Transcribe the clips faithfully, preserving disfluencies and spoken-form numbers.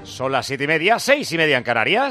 Son las siete y media, seis y media en Canarias.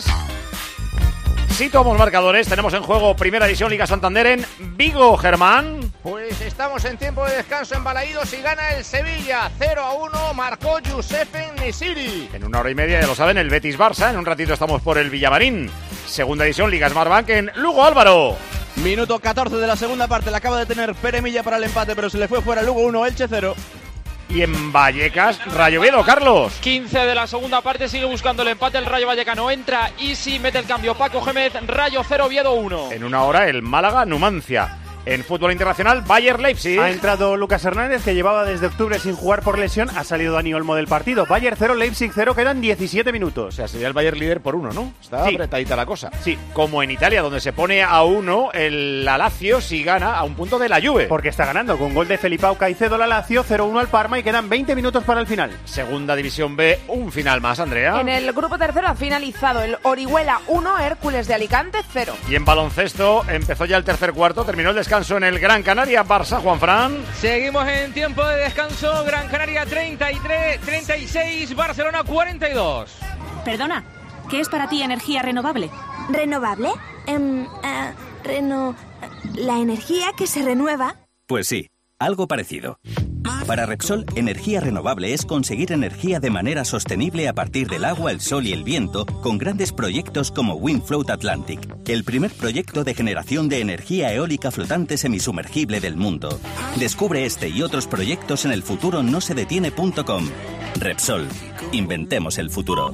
Situamos marcadores, tenemos en juego Primera División Liga Santander en Vigo, Germán. Pues estamos en tiempo de descanso en Balaídos y gana el Sevilla, cero a uno, marcó Youssef Nesiri. En una hora y media, ya lo saben, el Betis-Barça, en un ratito estamos por el Villamarín. Segunda División Liga Smartbank en Lugo, Álvaro. Minuto catorce de la segunda parte, la acaba de tener Pere Milla para el empate, pero se le fue fuera Lugo uno, Elche cero. Y en Vallecas, Rayo Oviedo, Carlos. quince de la segunda parte, sigue buscando el empate el Rayo Vallecano. Entra Isi, mete el cambio Paco Gémez, Rayo cero, Oviedo uno. En una hora, el Málaga, Numancia. En fútbol internacional, Bayer Leipzig. Ha entrado Lucas Hernández, que llevaba desde octubre sin jugar por lesión. Ha salido Dani Olmo del partido. Bayer cero, Leipzig cero, quedan diecisiete minutos. O sea, sería el Bayer líder por uno, ¿no? Está sí. apretadita la cosa. Sí. Como en Italia, donde se pone a uno el la Lazio si gana a un punto de la Juve. Porque está ganando con gol de Felipao Caicedo la Lazio, cero uno al Parma y quedan veinte minutos para el final. Segunda División B, un final más, Andrea. En el grupo tercero ha finalizado el Orihuela uno, Hércules de Alicante cero. Y en baloncesto empezó ya el tercer cuarto, terminó el descanso en el Gran Canaria. Barça, Juan Fran. Seguimos en tiempo de descanso. Gran Canaria treinta y tres, treinta y seis, Barcelona cuarenta y dos. Perdona, ¿qué es para ti energía renovable? ¿Renovable? Um, uh, reno... ¿La energía que se renueva? Pues sí, algo parecido. Para Repsol, energía renovable es conseguir energía de manera sostenible a partir del agua, el sol y el viento, con grandes proyectos como Windfloat Atlantic, el primer proyecto de generación de energía eólica flotante semisumergible del mundo. Descubre este y otros proyectos en el futuro no se detiene punto com. Repsol, inventemos el futuro.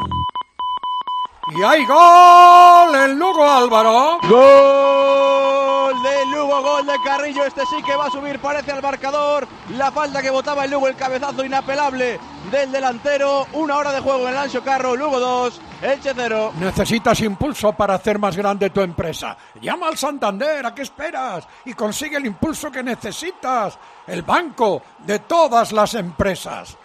Y hay gol en Lugo, Álvaro. Gol de Lugo, gol de Carrillo. Este sí que va a subir, parece, al marcador. La falta que botaba el Lugo, el cabezazo inapelable del delantero. Una hora de juego en el Anxo Carro. Lugo dos, Elche cero. Necesitas impulso para hacer más grande tu empresa. Llama al Santander, ¿a qué esperas? Y consigue el impulso que necesitas. El banco de todas las empresas.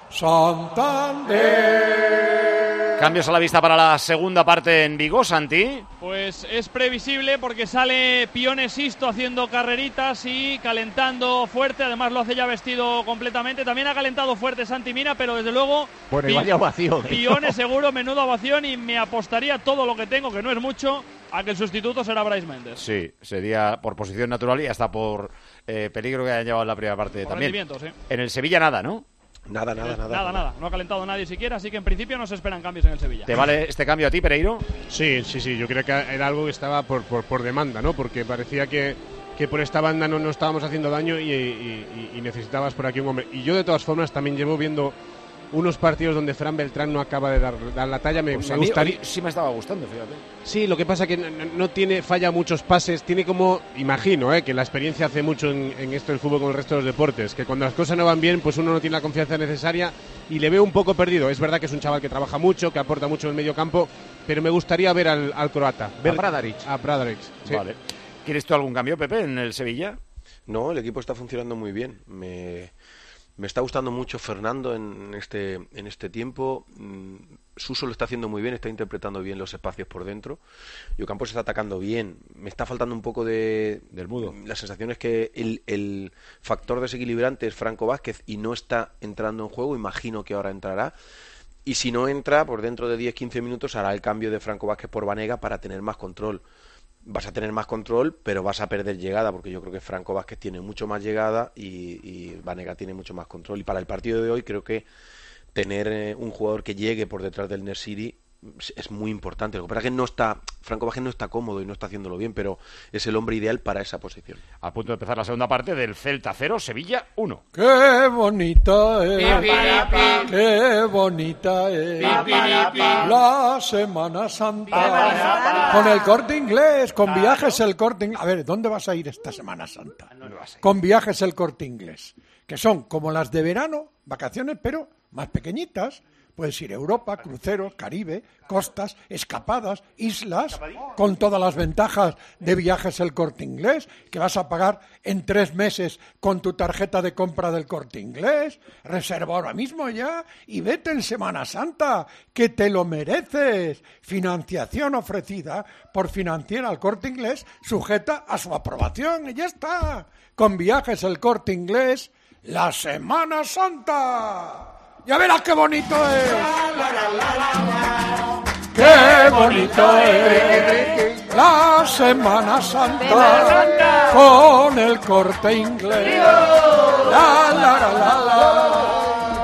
Santander. Cambios a la vista para la segunda parte en Vigo, Santi. Pues es previsible porque sale Pione Sisto haciendo carreritas y calentando fuerte. Además lo hace ya vestido completamente. También ha calentado fuerte Santi Mina, pero desde luego bueno, y vaya ovación. Pione seguro, menuda ovación, y me apostaría todo lo que tengo, que no es mucho, a que el sustituto será Brais Méndez. Sí, sería por posición natural y hasta por eh, peligro que hayan llevado en la primera parte por también. Sí. En el Sevilla nada, ¿no? Nada, nada, nada. Nada, nada. No ha calentado nadie siquiera, así que en principio no se esperan cambios en el Sevilla. ¿Te vale este cambio a ti, Pereiro? Sí, sí, sí. Yo creo que era algo que estaba por, por, por demanda, ¿no? Porque parecía que, que por esta banda no, no estábamos haciendo daño y, y, y necesitabas por aquí un hombre. Y yo, de todas formas, también llevo viendo unos partidos donde Fran Beltrán no acaba de dar, dar la talla. Me, pues me a mí, gustaría. Sí me estaba gustando, fíjate. Sí, lo que pasa es que no, no tiene, falla muchos pases, tiene como, imagino, eh, que la experiencia hace mucho en, en esto del fútbol con el resto de los deportes, que cuando las cosas no van bien, pues uno no tiene la confianza necesaria y le veo un poco perdido. Es verdad que es un chaval que trabaja mucho, que aporta mucho en el medio campo, pero me gustaría ver al, al croata. Ver, a Bradaric. A Bradaric, sí. Vale. ¿Quieres tú algún cambio, Pepe, en el Sevilla? No, el equipo está funcionando muy bien. Me... Me está gustando mucho Fernando en este, en este tiempo. Suso lo está haciendo muy bien, está interpretando bien los espacios por dentro. Y Ocampos está atacando bien. Me está faltando un poco de... del mudo. La sensación es que el, el factor desequilibrante es Franco Vázquez y no está entrando en juego. Imagino que ahora entrará. Y si no entra, por dentro de diez a quince minutos hará el cambio de Franco Vázquez por Vanega para tener más control. Vas a tener más control, pero vas a perder llegada, porque yo creo que Franco Vázquez tiene mucho más llegada y, y Vanega tiene mucho más control. Y para el partido de hoy creo que tener eh, un jugador que llegue por detrás del Nesiri es muy importante. Lo que pasa es que no está, Franco Vázquez no está cómodo y no está haciéndolo bien, pero es el hombre ideal para esa posición. A punto de empezar la segunda parte del Celta cero, Sevilla uno. ¡Qué bonita es! Pi, pi, pi. ¡Qué bonita es! Pi, pi, pi. La Semana Santa. Con el Corte Inglés, con Viajes El Corte Inglés. A ver, ¿dónde vas a ir esta Semana Santa? Con Viajes El Corte Inglés, que son como las de verano, vacaciones, pero más pequeñitas. Puedes ir a Europa, cruceros, Caribe, costas, escapadas, islas, con todas las ventajas de Viajes El Corte Inglés, que vas a pagar en tres meses con tu tarjeta de compra del Corte Inglés. Reserva ahora mismo ya y vete en Semana Santa, que te lo mereces. Financiación ofrecida por Financiera El Corte Inglés, sujeta a su aprobación, y ya está. Con Viajes El Corte Inglés, la Semana Santa. ¡Ya verás qué bonito es! bonito es la Semana Santa con el Corte Inglés. La, la, la, la, la.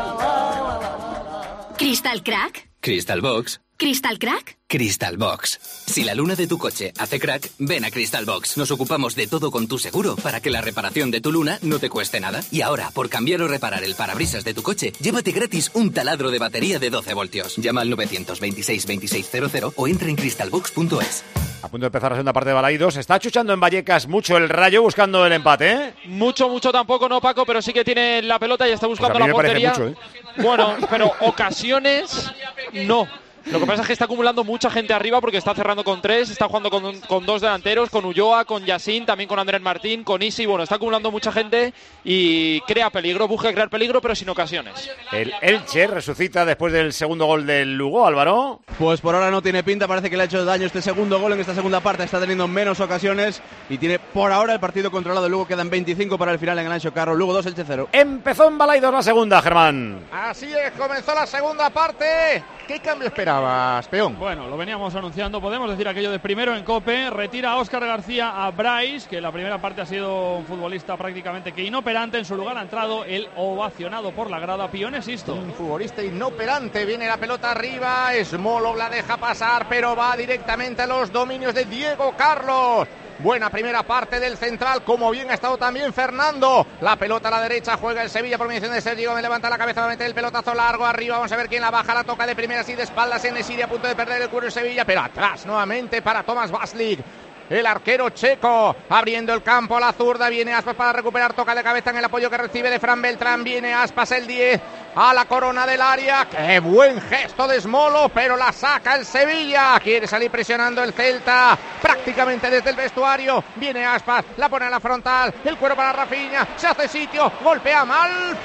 ¿Crystal Crack? Crystal Box. ¿Crystal Crack? Crystal Box. Si la luna de tu coche hace crack, ven a Crystal Box. Nos ocupamos de todo con tu seguro para que la reparación de tu luna no te cueste nada. Y ahora, por cambiar o reparar el parabrisas de tu coche, llévate gratis un taladro de batería de doce voltios. Llama al nueve dos seis, dos seis cero cero o entra en crystal box punto es. A punto de empezar la segunda parte de Balaídos. Está chuchando en Vallecas mucho el Rayo buscando el empate, ¿eh? Mucho, mucho tampoco, no, Paco, pero sí que tiene la pelota y está buscando pues a mí la me portería. Mucho, ¿eh? Bueno, pero ocasiones no. Lo que pasa es que está acumulando mucha gente arriba porque está cerrando con tres, está jugando con, con dos delanteros, con Ulloa, con Yacine, también con Andrés Martín, con Isi. Bueno, está acumulando mucha gente y crea peligro, busca crear peligro, pero sin ocasiones. El Elche resucita después del segundo gol del Lugo, Álvaro. Pues por ahora no tiene pinta, parece que le ha hecho daño este segundo gol en esta segunda parte, está teniendo menos ocasiones y tiene por ahora el partido controlado. Luego quedan veinticinco para el final en el Ancho Carro, Lugo dos, Elche cero. Empezó en Balaidos la segunda, Germán. Así es, comenzó la segunda parte. ¿Qué cambio esperabas, peón? Bueno, lo veníamos anunciando, podemos decir aquello de primero en COPE, retira a Óscar García a Bryce, que la primera parte ha sido un futbolista prácticamente que inoperante, en su lugar ha entrado el ovacionado por la grada Pione Sisto. Un futbolista inoperante, viene la pelota arriba, Smolov la deja pasar, pero va directamente a los dominios de Diego Carlos. Buena primera parte del central, como bien ha estado también Fernando. La pelota a la derecha, juega el Sevilla por mediación de Sergio, me levanta la cabeza, va a meter el pelotazo largo arriba, vamos a ver quién la baja, la toca de primera, así de espaldas en Nesiri, a punto de perder el cuero en Sevilla, pero atrás nuevamente para Tomás Vaslik. El arquero checo abriendo el campo a la zurda, viene Aspas para recuperar, toca de cabeza en el apoyo que recibe de Fran Beltrán, viene Aspas el diez a la corona del área, qué buen gesto de Smolo, pero la saca el Sevilla, quiere salir presionando el Celta prácticamente desde el vestuario, viene Aspas, la pone a la frontal, el cuero para Rafinha, se hace sitio, golpea mal,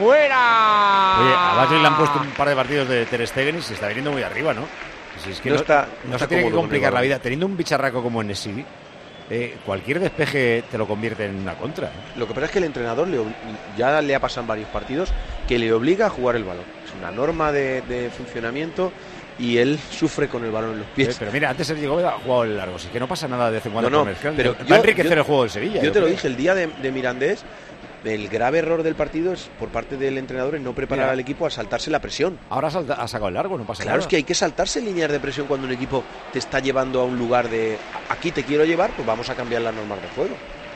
fuera. Oye, a Vasily le han puesto un par de partidos de Ter Stegen y se está viniendo muy arriba, ¿no? Si es que no, no, está, no, no se está tiene que cómodo complicar con la vida, teniendo un bicharraco como Nesiri. Eh, cualquier despeje te lo convierte en una contra, ¿eh? Lo que pasa es que el entrenador le ya le ha pasado en varios partidos que le obliga a jugar el balón. Es una norma de, de funcionamiento y él sufre con el balón en los pies. Pero, pero mira, antes Sergio Gómez ha jugado el largo, así que no pasa nada de vez en cuando. No, no, pero va yo, a enriquecer yo, el juego del Sevilla. Yo, yo te creo. lo dije, el día de, de Mirandés, el grave error del partido es por parte del entrenador en no preparar Mira, al equipo a saltarse la presión. Ahora salta, ha sacado el largo, no pasa claro, nada. Claro, es que hay que saltarse líneas de presión cuando un equipo te está llevando a un lugar de aquí te quiero llevar, pues vamos a cambiar las normas de juego.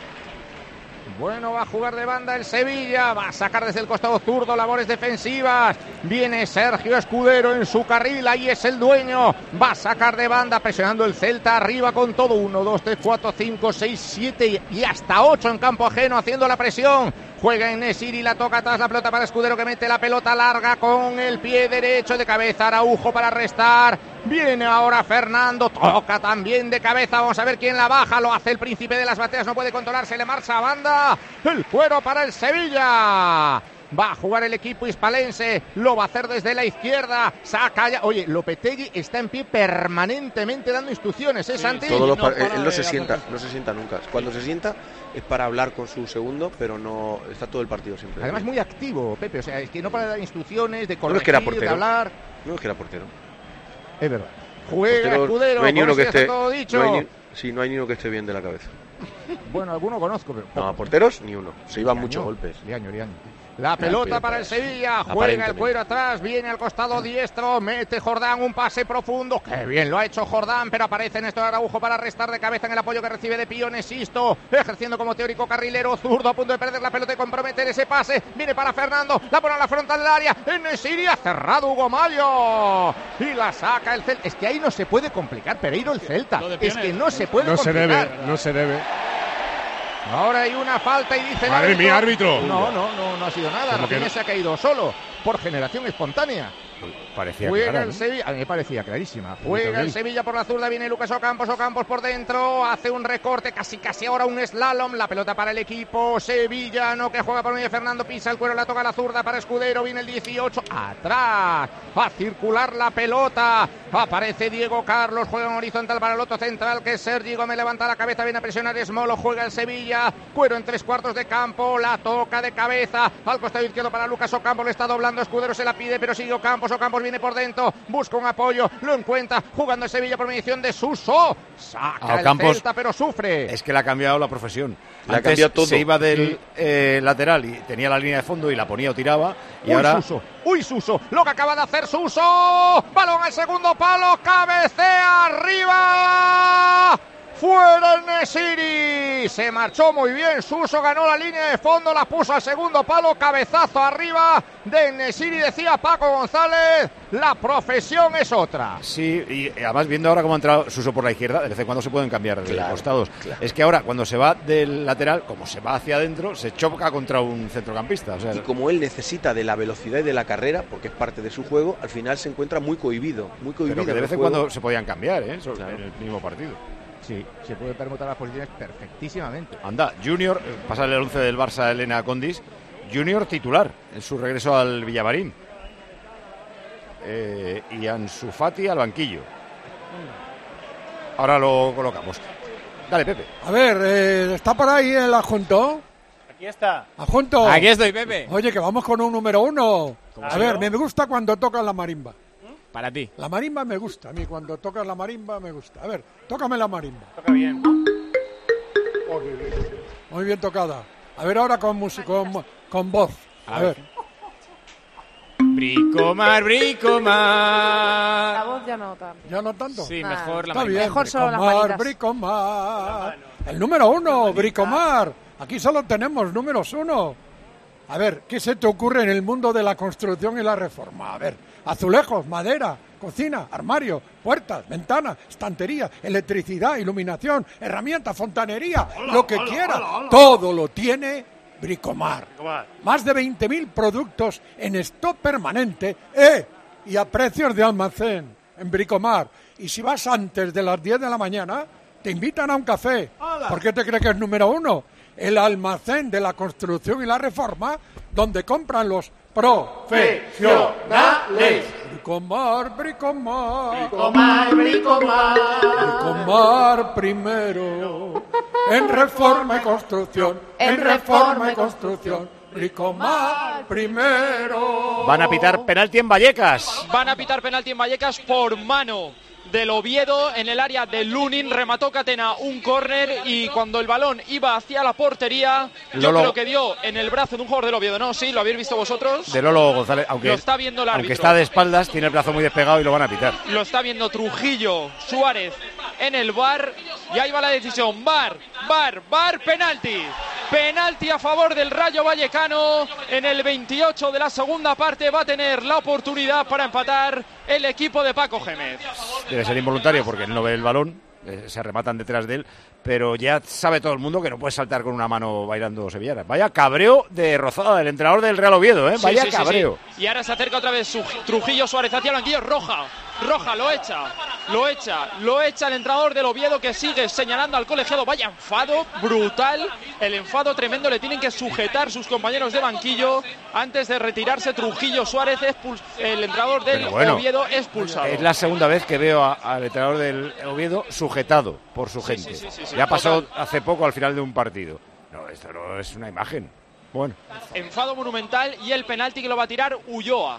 Bueno, va a jugar de banda el Sevilla, va a sacar desde el costado zurdo, labores defensivas, viene Sergio Escudero en su carril, ahí es el dueño, va a sacar de banda, presionando el Celta arriba con todo, uno, dos, tres, cuatro, cinco, seis, siete y hasta ocho en campo ajeno, haciendo la presión, juega en Nesiri, la toca atrás, la pelota para Escudero que mete la pelota larga con el pie derecho de cabeza, Araujo para restar, viene ahora Fernando, toca también de cabeza, vamos a ver quién la baja, lo hace el príncipe de las bateas, no puede controlarse, le marcha a banda, el cuero para el Sevilla. Va a jugar el equipo hispalense, lo va a hacer desde la izquierda, saca ya. Oye, Lopetegui está en pie permanentemente dando instrucciones, ¿eh, Santi? Todos los no par- él no se sienta, no se sienta nunca. Cuando se sienta es para hablar con su segundo, pero no está todo el partido siempre. Además muy activo, Pepe, o sea, es que no para de dar instrucciones, de No corregir, es que era portero. de hablar. No es que era portero. Es verdad. Juega Portero, Escudero, no hay ni con uno eso que ya está esté, todo dicho. no hay ni, sí, no hay ni uno que esté bien de la cabeza. Bueno, alguno conozco, pero No, a porteros ni uno. Se iban Liaño, muchos golpes. Liaño, Liaño. La pelota para el Sevilla, juega el cuero atrás, viene al costado diestro, mete Jordán un pase profundo, qué bien lo ha hecho Jordán, pero aparece Néstor Araujo para restar de cabeza en el apoyo que recibe de Pione Sisto, ejerciendo como teórico carrilero, zurdo a punto de perder la pelota y comprometer ese pase, viene para Fernando, la pone a la frontal del área, en Nesiri ha cerrado Hugo Mayo, y la saca el Celta, es que ahí no se puede complicar, Pereiro el Celta, es que no se puede no complicar. No se debe, no se debe. Ahora hay una falta y dice el Madre árbitro. mía, árbitro. No, no, no, no ha sido nada. ¿Cómo que Rafinha no? se ha caído solo por generación espontánea. Parecía Juega clara, el ¿no? Sevilla, a mí me parecía clarísima. Juega el también. Sevilla por la zurda, viene Lucas Ocampos, Ocampos por dentro, hace un recorte, casi casi ahora un slalom, la pelota para el equipo sevillano que juega por medio de Fernando, pisa el cuero, la toca la zurda para Escudero, viene el dieciocho, atrás, a circular la pelota, aparece Diego Carlos, juega en horizontal para el otro central que es Sergi Gómez, levanta la cabeza, viene a presionar Smolo, juega el Sevilla, cuero en tres cuartos de campo, la toca de cabeza, al costado izquierdo para Lucas Ocampos, le está doblando Escudero, se la pide, pero sigue Ocampos, Campos viene por dentro, busca un apoyo, lo encuentra, jugando en Sevilla por mediación de Suso. Saca el Campos, Celta, pero sufre. Es que le ha cambiado la profesión. Le ha Antes cambiado todo. se iba del eh, lateral y tenía la línea de fondo y la ponía o tiraba. Y Uy, ahora... Suso, uy, Suso, lo que acaba de hacer Suso. Balón al segundo palo, cabecea arriba. Fuera el Nesiri, se marchó muy bien, Suso ganó la línea de fondo, la puso al segundo palo, cabezazo arriba de Nesiri, decía Paco González, la profesión es otra. Sí, y además viendo ahora cómo ha entrado Suso por la izquierda, de vez en cuando se pueden cambiar de Claro, costados. claro. Es que ahora cuando se va del lateral, como se va hacia adentro, se choca contra un centrocampista. O sea, Y como él necesita de la velocidad y de la carrera, porque es parte de su juego, al final se encuentra muy cohibido, muy cohibido. pero que de vez en el juego. cuando se podían cambiar, ¿eh? Sobre- Claro. en el mismo partido. Sí, se puede permutar las posiciones perfectísimamente. Anda, Junior, eh, pasa el once del Barça, Elena Condis. Junior titular en su regreso al Villamarín. Eh, y Ansu Fati al banquillo. Ahora lo colocamos. Dale, Pepe. A ver, eh, ¿está por ahí el adjunto? Aquí está. Adjunto. Aquí estoy, Pepe. Oye, que vamos con un número uno. A Claro. ver, me gusta cuando tocas la marimba. Para ti. La marimba me gusta, a mí cuando tocas la marimba me gusta. A ver, tócame la marimba. Toca bien. Muy bien tocada. A ver ahora con música, con, con voz. A, A ver. ver. Bricomar, Bricomar. La voz ya no tanto. ¿Ya no tanto? Sí, Nada. mejor la Está marimba. bien. Mejor solo las Bricomar, manitas. Bricomar. El número uno, Bricomar. Aquí solo tenemos números uno. A ver, ¿qué se te ocurre en el mundo de la construcción y la reforma? A ver, azulejos, madera, cocina, armario, puertas, ventanas, estantería, electricidad, iluminación, herramientas, fontanería, lo que quiera. Todo lo tiene Bricomar. Más de veinte mil productos en stock permanente eh, y a precios de almacén en Bricomar. Y si vas antes de las diez de la mañana, te invitan a un café. ¿Por qué te crees que es número uno? El almacén de la construcción y la reforma, donde compran los profesionales. Bricomar, Bricomar. Bricomar, Bricomar. Bricomar primero. En reforma y construcción. En reforma y construcción. Bricomar primero. Van a pitar penalti en Vallecas. Van a pitar penalti en Vallecas por mano del Oviedo en el área de Lunin. Remató Catena un córner y cuando el balón iba hacia la portería, yo Lolo. creo que dio en el brazo de un jugador del Oviedo. ¿No? Sí, ¿lo habéis visto vosotros? De Lolo González, aunque, Lo está viendo el árbitro. aunque está de espaldas, tiene el brazo muy despegado y lo van a pitar. Lo está viendo Trujillo Suárez en el V A R y ahí va la decisión. V A R, V A R, V A R, penalti. Penalti a favor del Rayo Vallecano. En el veintiocho de la segunda parte va a tener la oportunidad para empatar el equipo de Paco Gémez. Debe ser involuntario porque él no ve el balón, eh, se rematan detrás de él, pero ya sabe todo el mundo que no puede saltar con una mano bailando sevillana. Vaya cabreo de Rozada, el entrenador del Real Oviedo, ¿eh? Sí, Vaya sí, sí, cabreo. sí. Y ahora se acerca otra vez su, Trujillo Suárez hacia el banquillo. Roja, Roja, lo echa, lo echa, lo echa el entrenador del Oviedo, que sigue señalando al colegiado. Vaya enfado brutal, el enfado tremendo. Le tienen que sujetar sus compañeros de banquillo antes de retirarse. Trujillo Suárez, expuls- el entrenador del Pero bueno, Oviedo, expulsado. Es la segunda vez que veo a- al entrenador del Oviedo sujetado por su Sí, gente. sí, sí, sí, sí, ya pasó total. hace poco al final de un partido. No, esto no es una imagen. Bueno, Enfado monumental y el penalti que lo va a tirar Ulloa.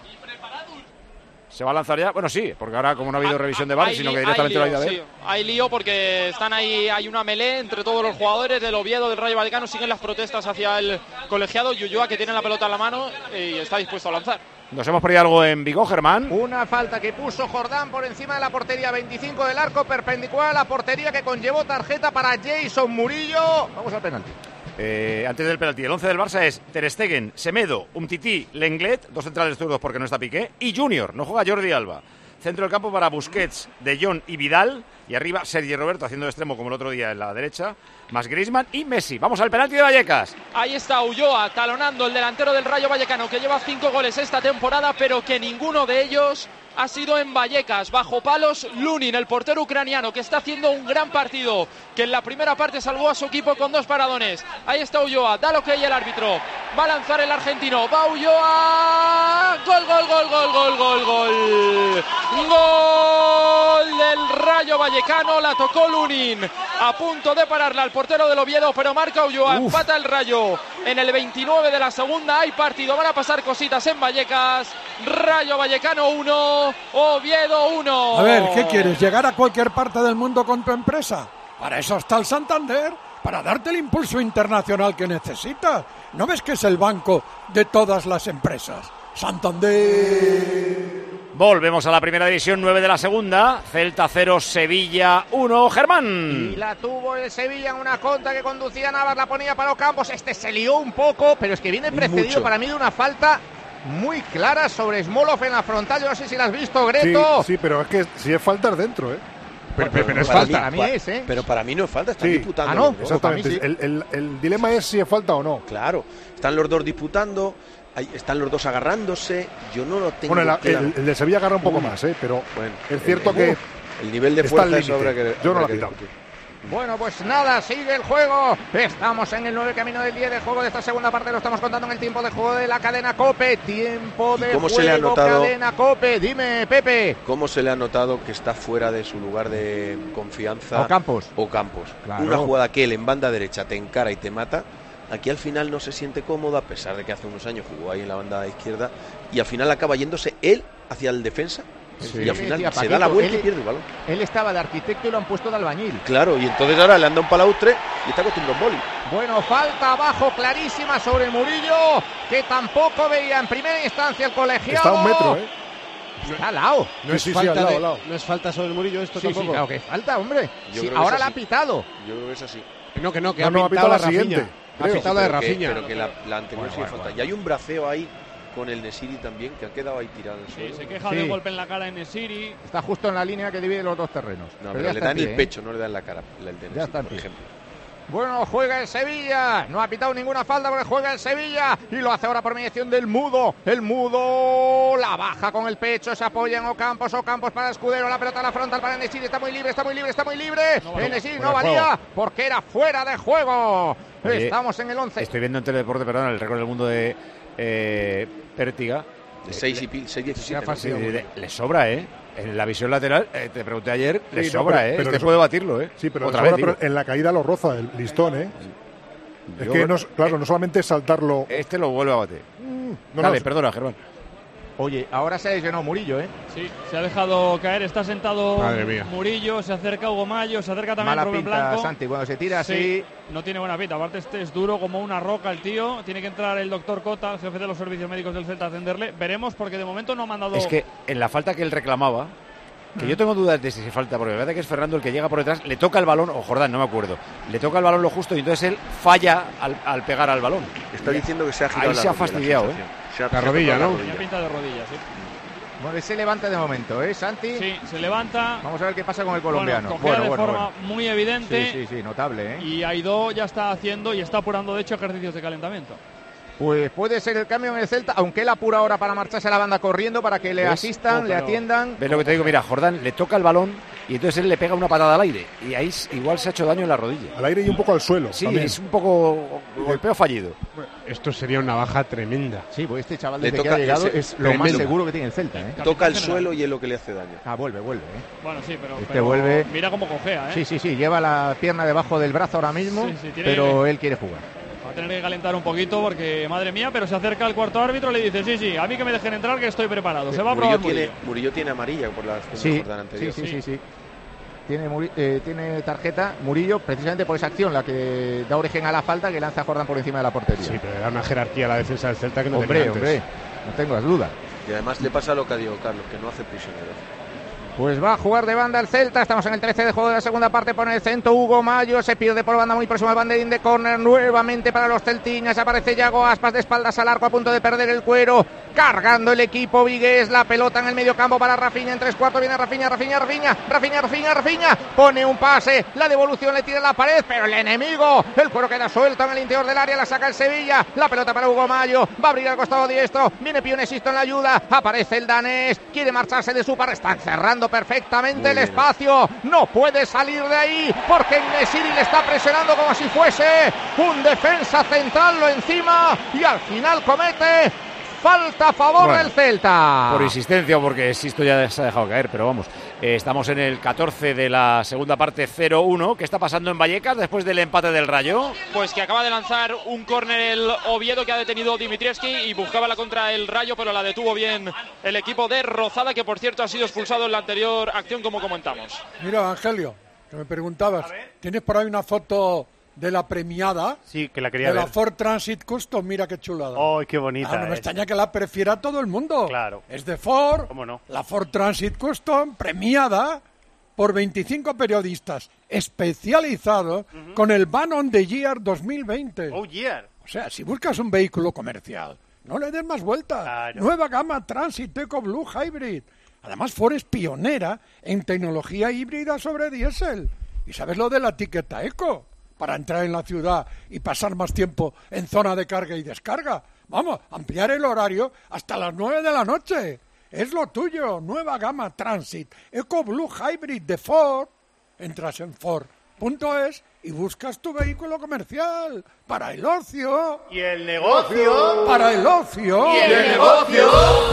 ¿se va a lanzar ya? Bueno, sí, porque ahora como no ha habido Ah, revisión de ah, V A R, hay sino li- que directamente hay lo ha ido lío, a ver. sí, hay lío porque están ahí, hay una melee entre todos los jugadores del Oviedo, del Rayo Vallecano. Siguen las protestas hacia el colegiado. Y Ulloa, que tiene la pelota en la mano y está dispuesto a lanzar. Nos hemos perdido algo en Vigo, Germán. Una falta que puso Jordán por encima de la portería, veinticinco del arco, perpendicular a la portería, que conllevó tarjeta para Jason Murillo. Vamos al penalti. Eh, antes del penalti, el once del Barça es Ter Stegen, Semedo, Umtiti, Lenglet, dos centrales zurdos porque no está Piqué, y Junior, no juega Jordi Alba. Centro del campo para Busquets, De Jong y Vidal, y arriba Sergi Roberto haciendo de extremo como el otro día en la derecha, más Griezmann y Messi. Vamos al penalti de Vallecas. Ahí está Ulloa talonando, el delantero del Rayo Vallecano, que lleva cinco goles esta temporada, pero que ninguno de ellos ha sido en Vallecas. Bajo palos, Lunin, el portero ucraniano, que está haciendo un gran partido, que en la primera parte salvó a su equipo con dos paradones. Ahí está Ulloa, da lo que hay el árbitro. Va a lanzar el argentino, va Ulloa. Gol, gol, gol, gol, gol, gol, gol. Gol del Rayo Vallecano, la tocó Lunin, a punto de pararla al portero del Oviedo, pero marca Ulloa, empata el Rayo en el veintinueve de la segunda, hay partido, van a pasar cositas en Vallecas, Rayo Vallecano uno, Oviedo uno. A ver, ¿qué quieres? ¿Llegar a cualquier parte del mundo con tu empresa? Para eso está el Santander, para darte el impulso internacional que necesitas. ¿No ves que es el banco de todas las empresas? Santander. Volvemos a la primera división, nueve de la segunda. Celta cero, Sevilla uno. Germán. Y la tuvo el Sevilla en una contra que conducía Navas, la ponía para Ocampos. Este se lió un poco, pero es que viene precedido Mucho. para mí de una falta muy clara sobre Smolov en la frontal. Yo no sé si la has visto, Greto. Sí, sí, pero es que si es falta es dentro, ¿eh? Pero, pero, pero es para falta. Mí, para mí es, ¿eh? Pero para mí no es falta, están sí. disputando. Ah, no, exactamente. Sí. El, el, el dilema es si es falta o no. Claro, están los dos disputando, hay, están los dos agarrándose. Yo no lo tengo bueno, el, claro. el, el de Sevilla agarra un poco Uy. más, ¿eh? Pero bueno, es cierto el, que uh, el nivel de fuerza es sobre que yo no lo he que quitado. Bueno, pues nada, sigue el juego. Estamos en el nueve camino del diez de juego de esta segunda parte. Lo estamos contando en el tiempo de juego de la cadena COPE. Tiempo de ¿Cómo juego, se le ha notado, cadena COPE. Dime, Pepe. ¿Cómo se le ha notado que está fuera de su lugar de confianza? Ocampos. Ocampos. Claro. Una jugada que él en banda derecha te encara y te mata. Aquí al final no se siente cómodo, a pesar de que hace unos años jugó ahí en la banda izquierda. Y al final acaba yéndose él hacia el defensa. Sí. Y al final decía, se Paquito, da la vuelta él, y pierde el balón. Él estaba de arquitecto y lo han puesto de albañil. Claro, y entonces ahora le anda un palaustre y está acostumbrado a un boli. Bueno, falta abajo clarísima sobre Murillo, que tampoco veía en primera instancia el colegiado. Está a un metro, ¿eh? Está al lado. No es, sí, falta sí, al lado, de, al lado. no es falta sobre el Murillo esto sí, tampoco. Sí, claro que es falta, hombre. Yo sí, creo ahora que la ha pitado. Yo creo que es así. No, que no, que no, ha no, pintado ha la siguiente. Rafinha. Ha pitado la de Rafinha. Pero que la, la anterior bueno, sí bueno, falta. Bueno. Y hay un braceo ahí con el Nesiri también, que ha quedado ahí tirado en el suelo. Sí, se queja sí. de un golpe en la cara en Nesiri. Está justo en la línea que divide los dos terrenos. No, pero pero le da en pie, el ¿eh? pecho, no le da en la cara. El de Nesiri, ya está por ejemplo. Bueno, juega el Sevilla, no ha pitado ninguna falta porque juega el Sevilla y lo hace ahora por mediación del Mudo. El Mudo la baja con el pecho, se apoya en Ocampos, Ocampos para Escudero, la pelota a la frontal para Nesiri, está muy libre, está muy libre, está muy libre. No, Nesiri no valía porque era fuera de juego. Oye, estamos en el once. Estoy viendo en Teledeporte, perdón, el récord del mundo de eh, Pértiga. De seis diecisiete. Sí, le, le sobra, ¿eh? En la visión lateral, eh, te pregunté ayer, sí, le no, sobra, pero, ¿eh? Pero este eso, puede batirlo, ¿eh? Sí, pero, Otra sobra, vez, pero en la caída lo roza el listón, ¿eh? Yo, es que, no, claro, no solamente es saltarlo... Este lo vuelve a bater. Mm, no, Dale, no, perdona, Germán. Oye, ahora se lesionó Murillo, ¿eh? Sí, se ha dejado caer, está sentado Murillo, se acerca Hugo Mayo, se acerca también Mala Rubén pinta, Blanco. Santi, cuando se tira sí, así... no tiene buena pinta, aparte este es duro como una roca el tío, tiene que entrar el doctor Cota, el jefe de los servicios médicos del Celta, a atenderle. Veremos porque de momento no ha mandado... Es que en la falta que él reclamaba, que yo tengo dudas de si se falta, porque me parece que es Fernando el que llega por detrás, le toca el balón, o Jordán, no me acuerdo, le toca el balón lo justo y entonces él falla al, al pegar al balón. Está diciendo que se ha girado Ahí la se ha rodilla, fastidiado, la ¿eh? Se ha, la rodilla, ¿no? Tiene pinta de rodilla, sí. Bueno, se levanta de momento, ¿eh, Santi? Sí, se levanta. Vamos a ver qué pasa con el colombiano. Bueno, bueno, de bueno, forma bueno. muy evidente. Sí, sí, sí, notable, ¿eh? Y Aidó ya está haciendo y está apurando, de hecho, ejercicios de calentamiento. Pues puede ser el cambio en el Celta, aunque él apura ahora para marcharse a la banda corriendo, para que le ¿Ves? asistan, oh, le atiendan. ¿Ves lo que te digo? Mira, Jordán le toca el balón y entonces él le pega una patada al aire. Y ahí igual se ha hecho daño en la rodilla. Al aire y un poco al suelo. Sí, también. es un poco golpeo fallido. Esto sería una baja tremenda. Sí, pues este chaval desde que ha llegado es lo tremendo. más seguro que tiene el Celta, ¿eh? Toca el suelo y es lo que le hace daño. Ah, vuelve, vuelve, ¿eh? Bueno, sí, pero, este pero vuelve... mira cómo cojea, ¿eh? Sí, sí, sí, lleva la pierna debajo del brazo ahora mismo, sí, sí, pero que... él quiere jugar. Va a tener que calentar un poquito porque, madre mía, pero se acerca el cuarto árbitro, le dice, sí, sí, a mí que me dejen entrar que estoy preparado. Se va a probar Murillo. Murillo. Tiene, Murillo tiene amarilla por la sí, Jordán anterior. Sí, sí, sí, sí. Tiene, eh, tiene tarjeta Murillo precisamente por esa acción, la que da origen a la falta que lanza Jordán por encima de la portería. Sí, pero da una jerarquía a la defensa del Celta que no hombre, tenía antes. Hombre, no tengo dudas. Y además le pasa lo que a Diego Carlos, que no hace prisioneros. Pues va a jugar de banda el Celta. Estamos en el trece de juego de la segunda parte. Pone el centro Hugo Mayo. Se pierde por banda muy próximo al banderín de córner. Nuevamente para los celtiñas. Aparece Yago Aspas de espaldas al arco a punto de perder el cuero. Cargando el equipo Vigués. La pelota en el medio campo para Rafinha. En tres cuartos viene Rafinha, Rafinha, Rafinha. Rafinha, Rafinha, Rafinha. Pone un pase. La devolución le tira a la pared. Pero el enemigo. El cuero queda suelto en el interior del área. La saca el Sevilla. La pelota para Hugo Mayo. Va a abrir al costado diestro. Viene Pionesisto en la ayuda. Aparece el danés. Quiere marcharse de su par. Están cerrando perfectamente el espacio, no puede salir de ahí porque Nesiri le está presionando como si fuese un defensa central, lo encima y al final comete falta a favor Bueno, del Celta. Por insistencia o porque Sisto ya se ha dejado caer, pero vamos, eh, estamos en el catorce de la segunda parte, cero uno. ¿Qué está pasando en Vallecas después del empate del Rayo? Pues que acaba de lanzar un córner el Oviedo que ha detenido Dimitrievski y buscaba la contra el Rayo, pero la detuvo bien el equipo de Rozada, que por cierto ha sido expulsado en la anterior acción, como comentamos. Mira, Angelio, que me preguntabas, ¿tienes por ahí una foto de la premiada? Sí, que la quería de ver. la Ford Transit Custom, mira qué chulada. ¡Ay, qué bonita! Ah, no me es. extraña que la prefiera todo el mundo. Claro. Es de Ford. ¿Cómo no? La Ford Transit Custom, premiada por veinticinco periodistas especializados uh-huh. con el Bannon de Year dos mil veinte. ¡Oh, Year! O sea, si buscas un vehículo comercial, no le des más vueltas. Claro. Nueva gama Transit Eco Blue Hybrid. Además, Ford es pionera en tecnología híbrida sobre diésel. ¿Y sabes lo de la etiqueta Eco? Para entrar en la ciudad y pasar más tiempo en zona de carga y descarga. Vamos, ampliar el horario hasta las nueve de la noche. Es lo tuyo. Nueva gama Transit Eco Blue Hybrid de Ford. Entras en Ford punto es y buscas tu vehículo comercial para el ocio. Y el negocio. Para el ocio. Y el negocio.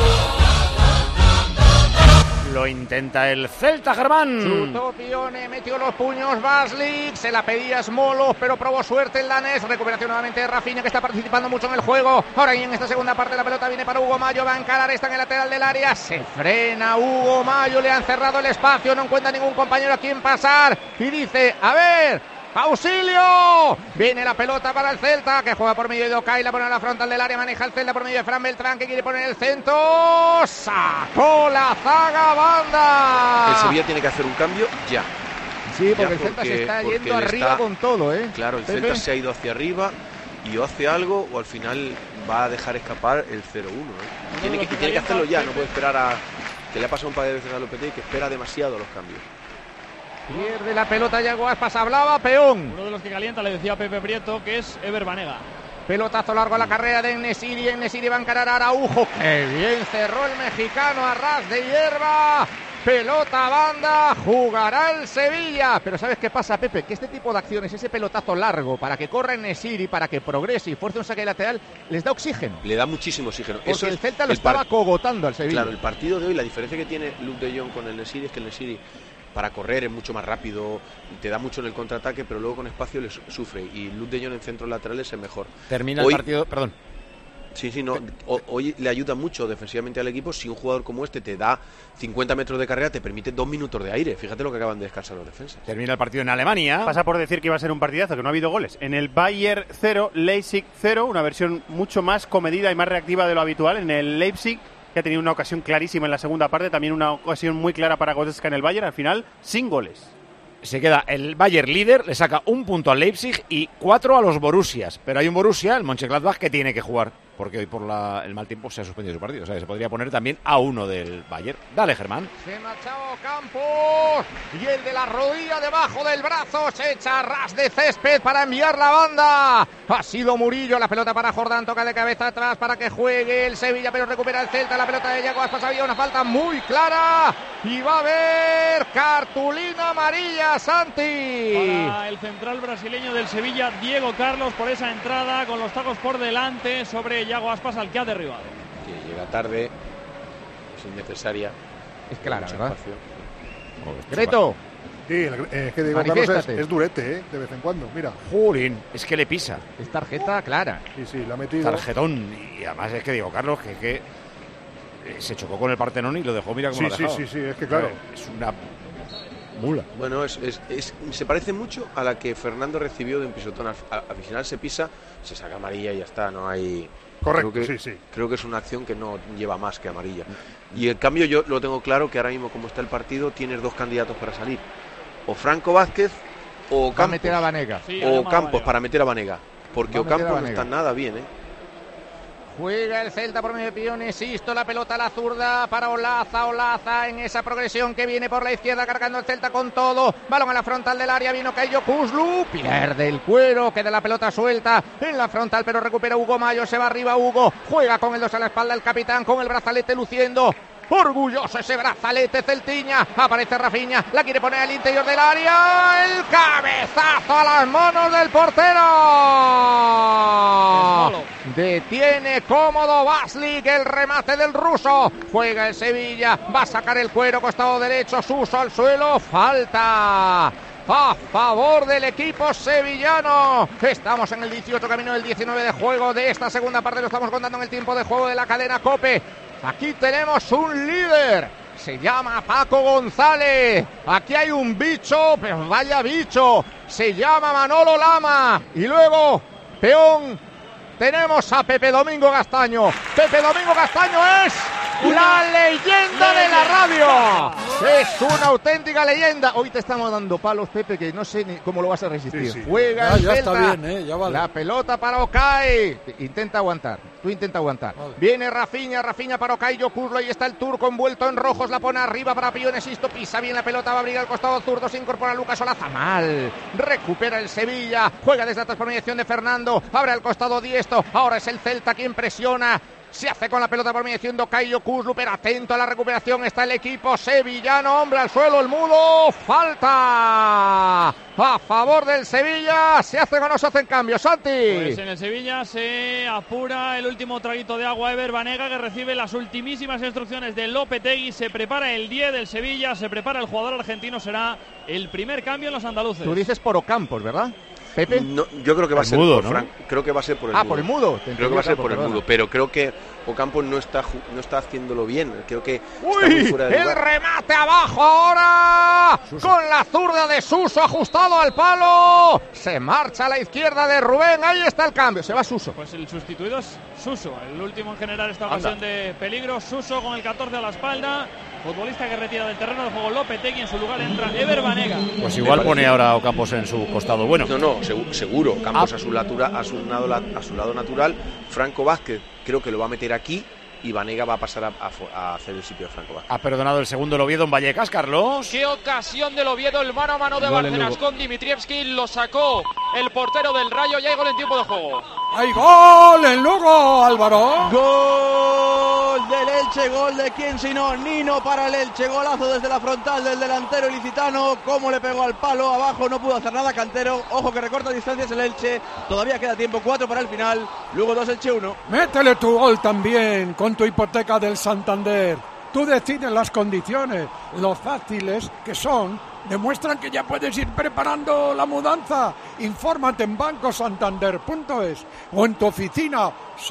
Lo intenta el Celta, Germán. Chutó Pione, metió los puños Baslik, se la pedía Smolov, pero probó suerte el danés. Recuperación nuevamente de Rafinha, que está participando mucho en el juego. Ahora y en esta segunda parte la pelota viene para Hugo Mayo, va a encarar, está en el lateral del área. Se frena Hugo Mayo, le han cerrado el espacio, no encuentra ningún compañero a quien pasar. Y dice, a ver... ¡Auxilio! Viene la pelota para el Celta, que juega por medio de Okai, la pone a la frontal del área, maneja el Celta por medio de Fran Beltrán, que quiere poner el centro. ¡Sacó la zaga banda! El Sevilla tiene que hacer un cambio ya. Sí, porque ya, el Celta porque, se está yendo arriba está, con todo, ¿eh? Claro, el Pepe. Celta se ha ido hacia arriba y o hace algo o al final va a dejar escapar el cero uno. ¿eh? Tiene, que, tiene que hacerlo ya, no puede esperar a... Que le ha pasado un par de veces a Lopetegui, que espera demasiado los cambios. Pierde la pelota Yago Aspas, hablaba Peón. Uno de los que calienta, le decía Pepe Prieto, que es Ever Banega. Pelotazo largo a la carrera de En-Nesyri. En-Nesyri va a encarar a Araujo. ¡Qué bien cerró el mexicano a ras de hierba! Pelota banda, jugará el Sevilla. Pero ¿sabes qué pasa, Pepe? Que este tipo de acciones, ese pelotazo largo para que corra En-Nesyri, para que progrese y fuerce un saque lateral, les da oxígeno. Le da muchísimo oxígeno. Porque Eso el es Celta lo el estaba par... cogotando al Sevilla. Claro, el partido de hoy, la diferencia que tiene Luke de Jong con el En-Nesyri es que el En-Nesyri para correr es mucho más rápido, te da mucho en el contraataque, pero luego con espacio le sufre. Y Luke de Jong en centros laterales es mejor. Termina hoy, el partido, perdón. Sí, sí, no. Hoy le ayuda mucho defensivamente al equipo. Si un jugador como este te da cincuenta metros de carrera, te permite dos minutos de aire. Fíjate lo que acaban de descansar los defensas. Termina el partido en Alemania. Pasa por decir que iba a ser un partidazo, que no ha habido goles. En el Bayern cero, Leipzig cero, una versión mucho más comedida y más reactiva de lo habitual. En el Leipzig, que ha tenido una ocasión clarísima en la segunda parte, también una ocasión muy clara para Goretzka en el Bayern, al final sin goles. Se queda el Bayern líder, le saca un punto al Leipzig y cuatro a los Borussias. Pero hay un Borussia, el Mönchengladbach, que tiene que jugar, porque hoy por la, el mal tiempo se ha suspendido su partido. O sea, que se podría poner también a uno del Bayern. Dale, Germán. Se marchó Campos y el de la rodilla debajo del brazo se echa a ras de césped para enviar la banda. Ha sido Murillo, la pelota para Jordán, toca de cabeza atrás para que juegue el Sevilla, pero recupera el Celta, la pelota de Yago Aspas, había una falta muy clara y va a haber cartulina amarilla, Santi. Para el central brasileño del Sevilla, Diego Carlos, por esa entrada con los tacos por delante sobre Yago Aspas, al que ha derribado. Que llega tarde, es innecesaria. Es clara, ¿verdad? Oh, Greto. Sí, el, eh, que digo, Carlos es, es durete, ¿eh? De vez en cuando, mira. Jolín, es que le pisa. Es tarjeta clara. Sí, sí, la ha metido. Tarjetón. Y además es que digo, Carlos, que, que eh, se chocó con el Partenón y lo dejó, mira cómo sí, lo ha dejado. Sí, sí, sí, es que claro. Es una mula. Bueno, es, es, es, se parece mucho a la que Fernando recibió de un pisotón. Al, al final se pisa, se saca amarilla y ya está, no hay... Correcto, creo que, sí, sí. Creo que es una acción que no lleva más que amarilla. Y en cambio yo lo tengo claro que ahora mismo como está el partido tienes dos candidatos para salir. O Franco Vázquez o Campos. Va a meter a Banega. Sí, o Campos para meter a Banega. Porque Ocampos no está nada bien, ¿eh? Juega el Celta por medio de Piones, Sisto, la pelota a la zurda para Olaza, Olaza en esa progresión que viene por la izquierda cargando el Celta con todo, balón a la frontal del área, vino Cayo Kuzlu, pierde el cuero, queda la pelota suelta en la frontal pero recupera Hugo Mayo, se va arriba Hugo, juega con el dos a la espalda el capitán, con el brazalete luciendo, orgulloso ese brazalete celtiña, aparece Rafinha, la quiere poner al interior del área, el cabezazo a las manos del portero. Detiene cómodo Baslik, el remate del ruso. Juega el Sevilla, va a sacar el cuero, costado derecho, Suso al suelo, falta a favor del equipo sevillano. Estamos en el dieciocho, camino del diecinueve de juego de esta segunda parte. Lo estamos contando en el tiempo de juego de la cadena COPE. Aquí tenemos un líder. Se llama Paco González. Aquí hay un bicho, pero vaya bicho. Se llama Manolo Lama. Y luego, peón, tenemos a Pepe Domingo Castaño. Pepe Domingo Castaño es la leyenda de la radio. Es una auténtica leyenda. Hoy te estamos dando palos, Pepe, que no sé ni cómo lo vas a resistir. Sí, sí. Juega Ya, el ya Celta. está bien, ¿eh? Ya vale. La pelota para Okay. Intenta aguantar. Tú intenta aguantar. Vale. Viene Rafinha, Rafinha para Okay, Yokuzlo. Ahí está el turco envuelto en rojos. La pone arriba para Pillones. Sisto pisa bien la pelota. Va a abrir al costado zurdo. Se incorpora Lucas Olaza. Mal. Recupera el Sevilla. Juega desde la transformación de Fernando. Abre al costado diestro. Ahora es el Celta quien presiona. Se hace con la pelota por mediación de Okay, Yokuzlo, pero atento a la recuperación está el equipo sevillano. Hombre al suelo, el mudo. Falta a favor del Sevilla. Se hace con no se hacen cambios. Santi. Pues en el Sevilla se apura el último traguito de agua. Ever Banega, que recibe las ultimísimas instrucciones de Lopetegui. Se prepara el diez del Sevilla. Se prepara el jugador argentino. Será el primer cambio en los andaluces. Tú dices por Ocampos, ¿verdad? Pepe. No, yo creo que va a El ser mudo, por ¿no? Frank. Creo que va a ser por el Ah, mudo. por el mudo. Te Creo entendí, que va a ser Ocampos, por el perdona. mudo, pero creo que Ocampos no está ju- no está haciéndolo bien. Creo que está muy ¡Uy! fuera de El lugar. remate abajo ahora. Con la zurda de Suso ajustado al palo. Se marcha a la izquierda de Rubén. Ahí está el cambio. Se va Suso. Pues el sustituido es Suso, el último en generar esta Anda. ocasión de peligro. Suso con el catorce a la espalda. Futbolista que retira del terreno de juego Lopetegui. En su lugar entra Ever Banega. Pues igual pone ahora a Ocampos en su costado bueno. No, no, segu- seguro. Campos Ah. a, su latura, a, su lado, a su lado natural. Franco Vázquez creo que lo va a meter aquí y Banega va a pasar a, a- a hacer el sitio de Franco Vázquez. Ha perdonado el segundo el Oviedo en Vallecas, Carlos. Qué ocasión del Oviedo, el mano a mano de Gol en Bárcenas Lugo. con Dimitrievski. Lo sacó el portero del Rayo. Ya hay gol en tiempo de juego. ¡Hay gol en Lugo, Álvaro! Gol del Elche, gol de quién sino Nino para el Elche, golazo desde la frontal del delantero ilicitano, cómo le pegó al palo, abajo no pudo hacer nada Cantero, ojo que recorta distancias el Elche, todavía queda tiempo, cuatro para el final, luego dos Elche uno. Métele tu gol también con tu hipoteca del Santander. Tú decides las condiciones, los fáciles que son, demuestran que ya puedes ir preparando la mudanza. Infórmate en banco santander punto es o en tu oficina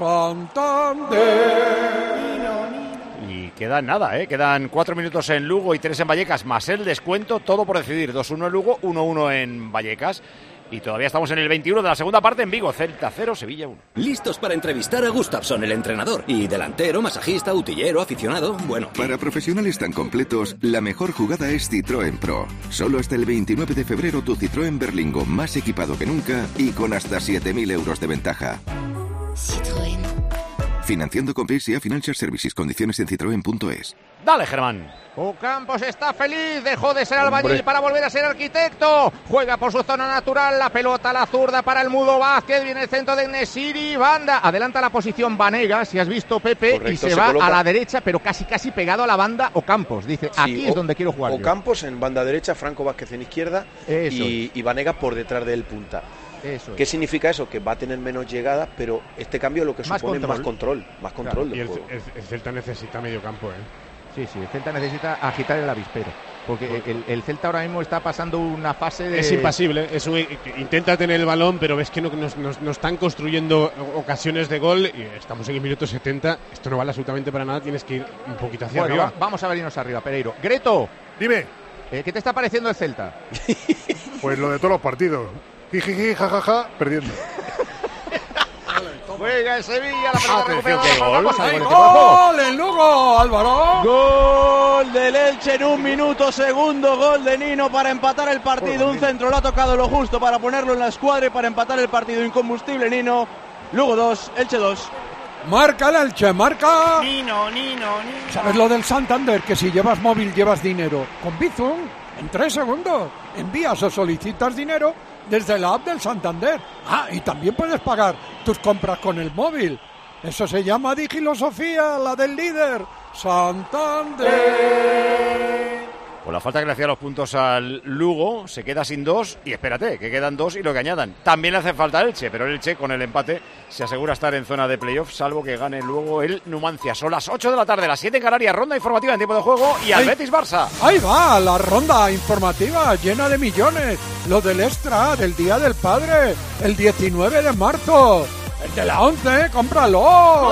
Santander. Y quedan nada, ¿eh? Quedan cuatro minutos en Lugo y tres en Vallecas, más el descuento, todo por decidir. dos uno en Lugo, uno uno en Vallecas. Y todavía estamos en el veintiuno de la segunda parte en Vigo. Celta cero, Sevilla uno. Listos para entrevistar a Gustafsson, el entrenador. Y delantero, masajista, utillero, aficionado. Bueno, Para profesionales tan completos, la mejor jugada es Citroën Pro. Solo hasta el veintinueve de febrero tu Citroën Berlingo más equipado que nunca y con hasta siete mil euros de ventaja. Citroën. Financiando con P S A Financial Services. Condiciones en citroen punto es. Dale, Germán. Ocampos está feliz, dejó de ser albañil Hombre. para volver a ser arquitecto. Juega por su zona natural, la pelota a la zurda para el mudo Vázquez. Viene el centro de Nesiri, banda. Adelanta la posición Banega, si has visto, Pepe, Correcto, y se, se va coloca- a la derecha, pero casi casi pegado a la banda Ocampos. Dice, Sí, aquí es o- donde quiero jugar yo. Ocampos en banda derecha, Franco Vázquez en izquierda Eso y, y Banega por detrás del punta. Eso ¿Qué es. significa eso? Que va a tener menos llegadas, pero este cambio lo que Más supone es control. más control, más control Y del el, juego. el- el Celta necesita medio campo, ¿eh? Sí, sí, el Celta necesita agitar el avispero. Porque el, el Celta ahora mismo está pasando una fase de... Es impasible, es un- intenta tener el balón, pero ves que no, nos, nos- nos están construyendo ocasiones de gol y estamos en el minuto setenta, esto no vale absolutamente para nada, tienes que ir un poquito hacia Bueno, arriba. va- vamos a venirnos arriba, Pereiro. Greto, Dime, eh, ¿qué te está pareciendo el Celta? pues lo de todos los partidos. Jijiji, jajaja, perdiendo. Juega el Sevilla, la pelota Atención, recuperada. qué gol. Vamos a ¡Hay ver, tiempo de juego. gol en Lugo, Álvaro! Gol del Elche en un minuto, segundo gol de Nino para empatar el partido. Un centro lo ha tocado lo justo para ponerlo en la escuadra y para empatar el partido. Incombustible Nino. Lugo dos, Elche dos. Marca el Elche, marca. Nino, Nino, Nino. ¿Sabes lo del Santander? Que si llevas móvil llevas dinero. Con Bizum, en tres segundos, envías o solicitas dinero desde la app del Santander. Ah, y también puedes pagar tus compras con el móvil. Eso se llama Digilosofía, la del líder. Santander. Con la falta que le hacía los puntos al Lugo, se queda sin dos y espérate, que quedan dos y lo que añadan. También le hace falta al Elche, pero el Elche con el empate se asegura estar en zona de playoff, salvo que gane luego el Numancia. Son las ocho de la tarde, las siete en Canarias, ronda informativa en tiempo de juego y al Betis-Barça. Ahí va, la ronda informativa llena de millones. Lo del extra del Día del Padre, el diecinueve de marzo. El de la once, cómpralo.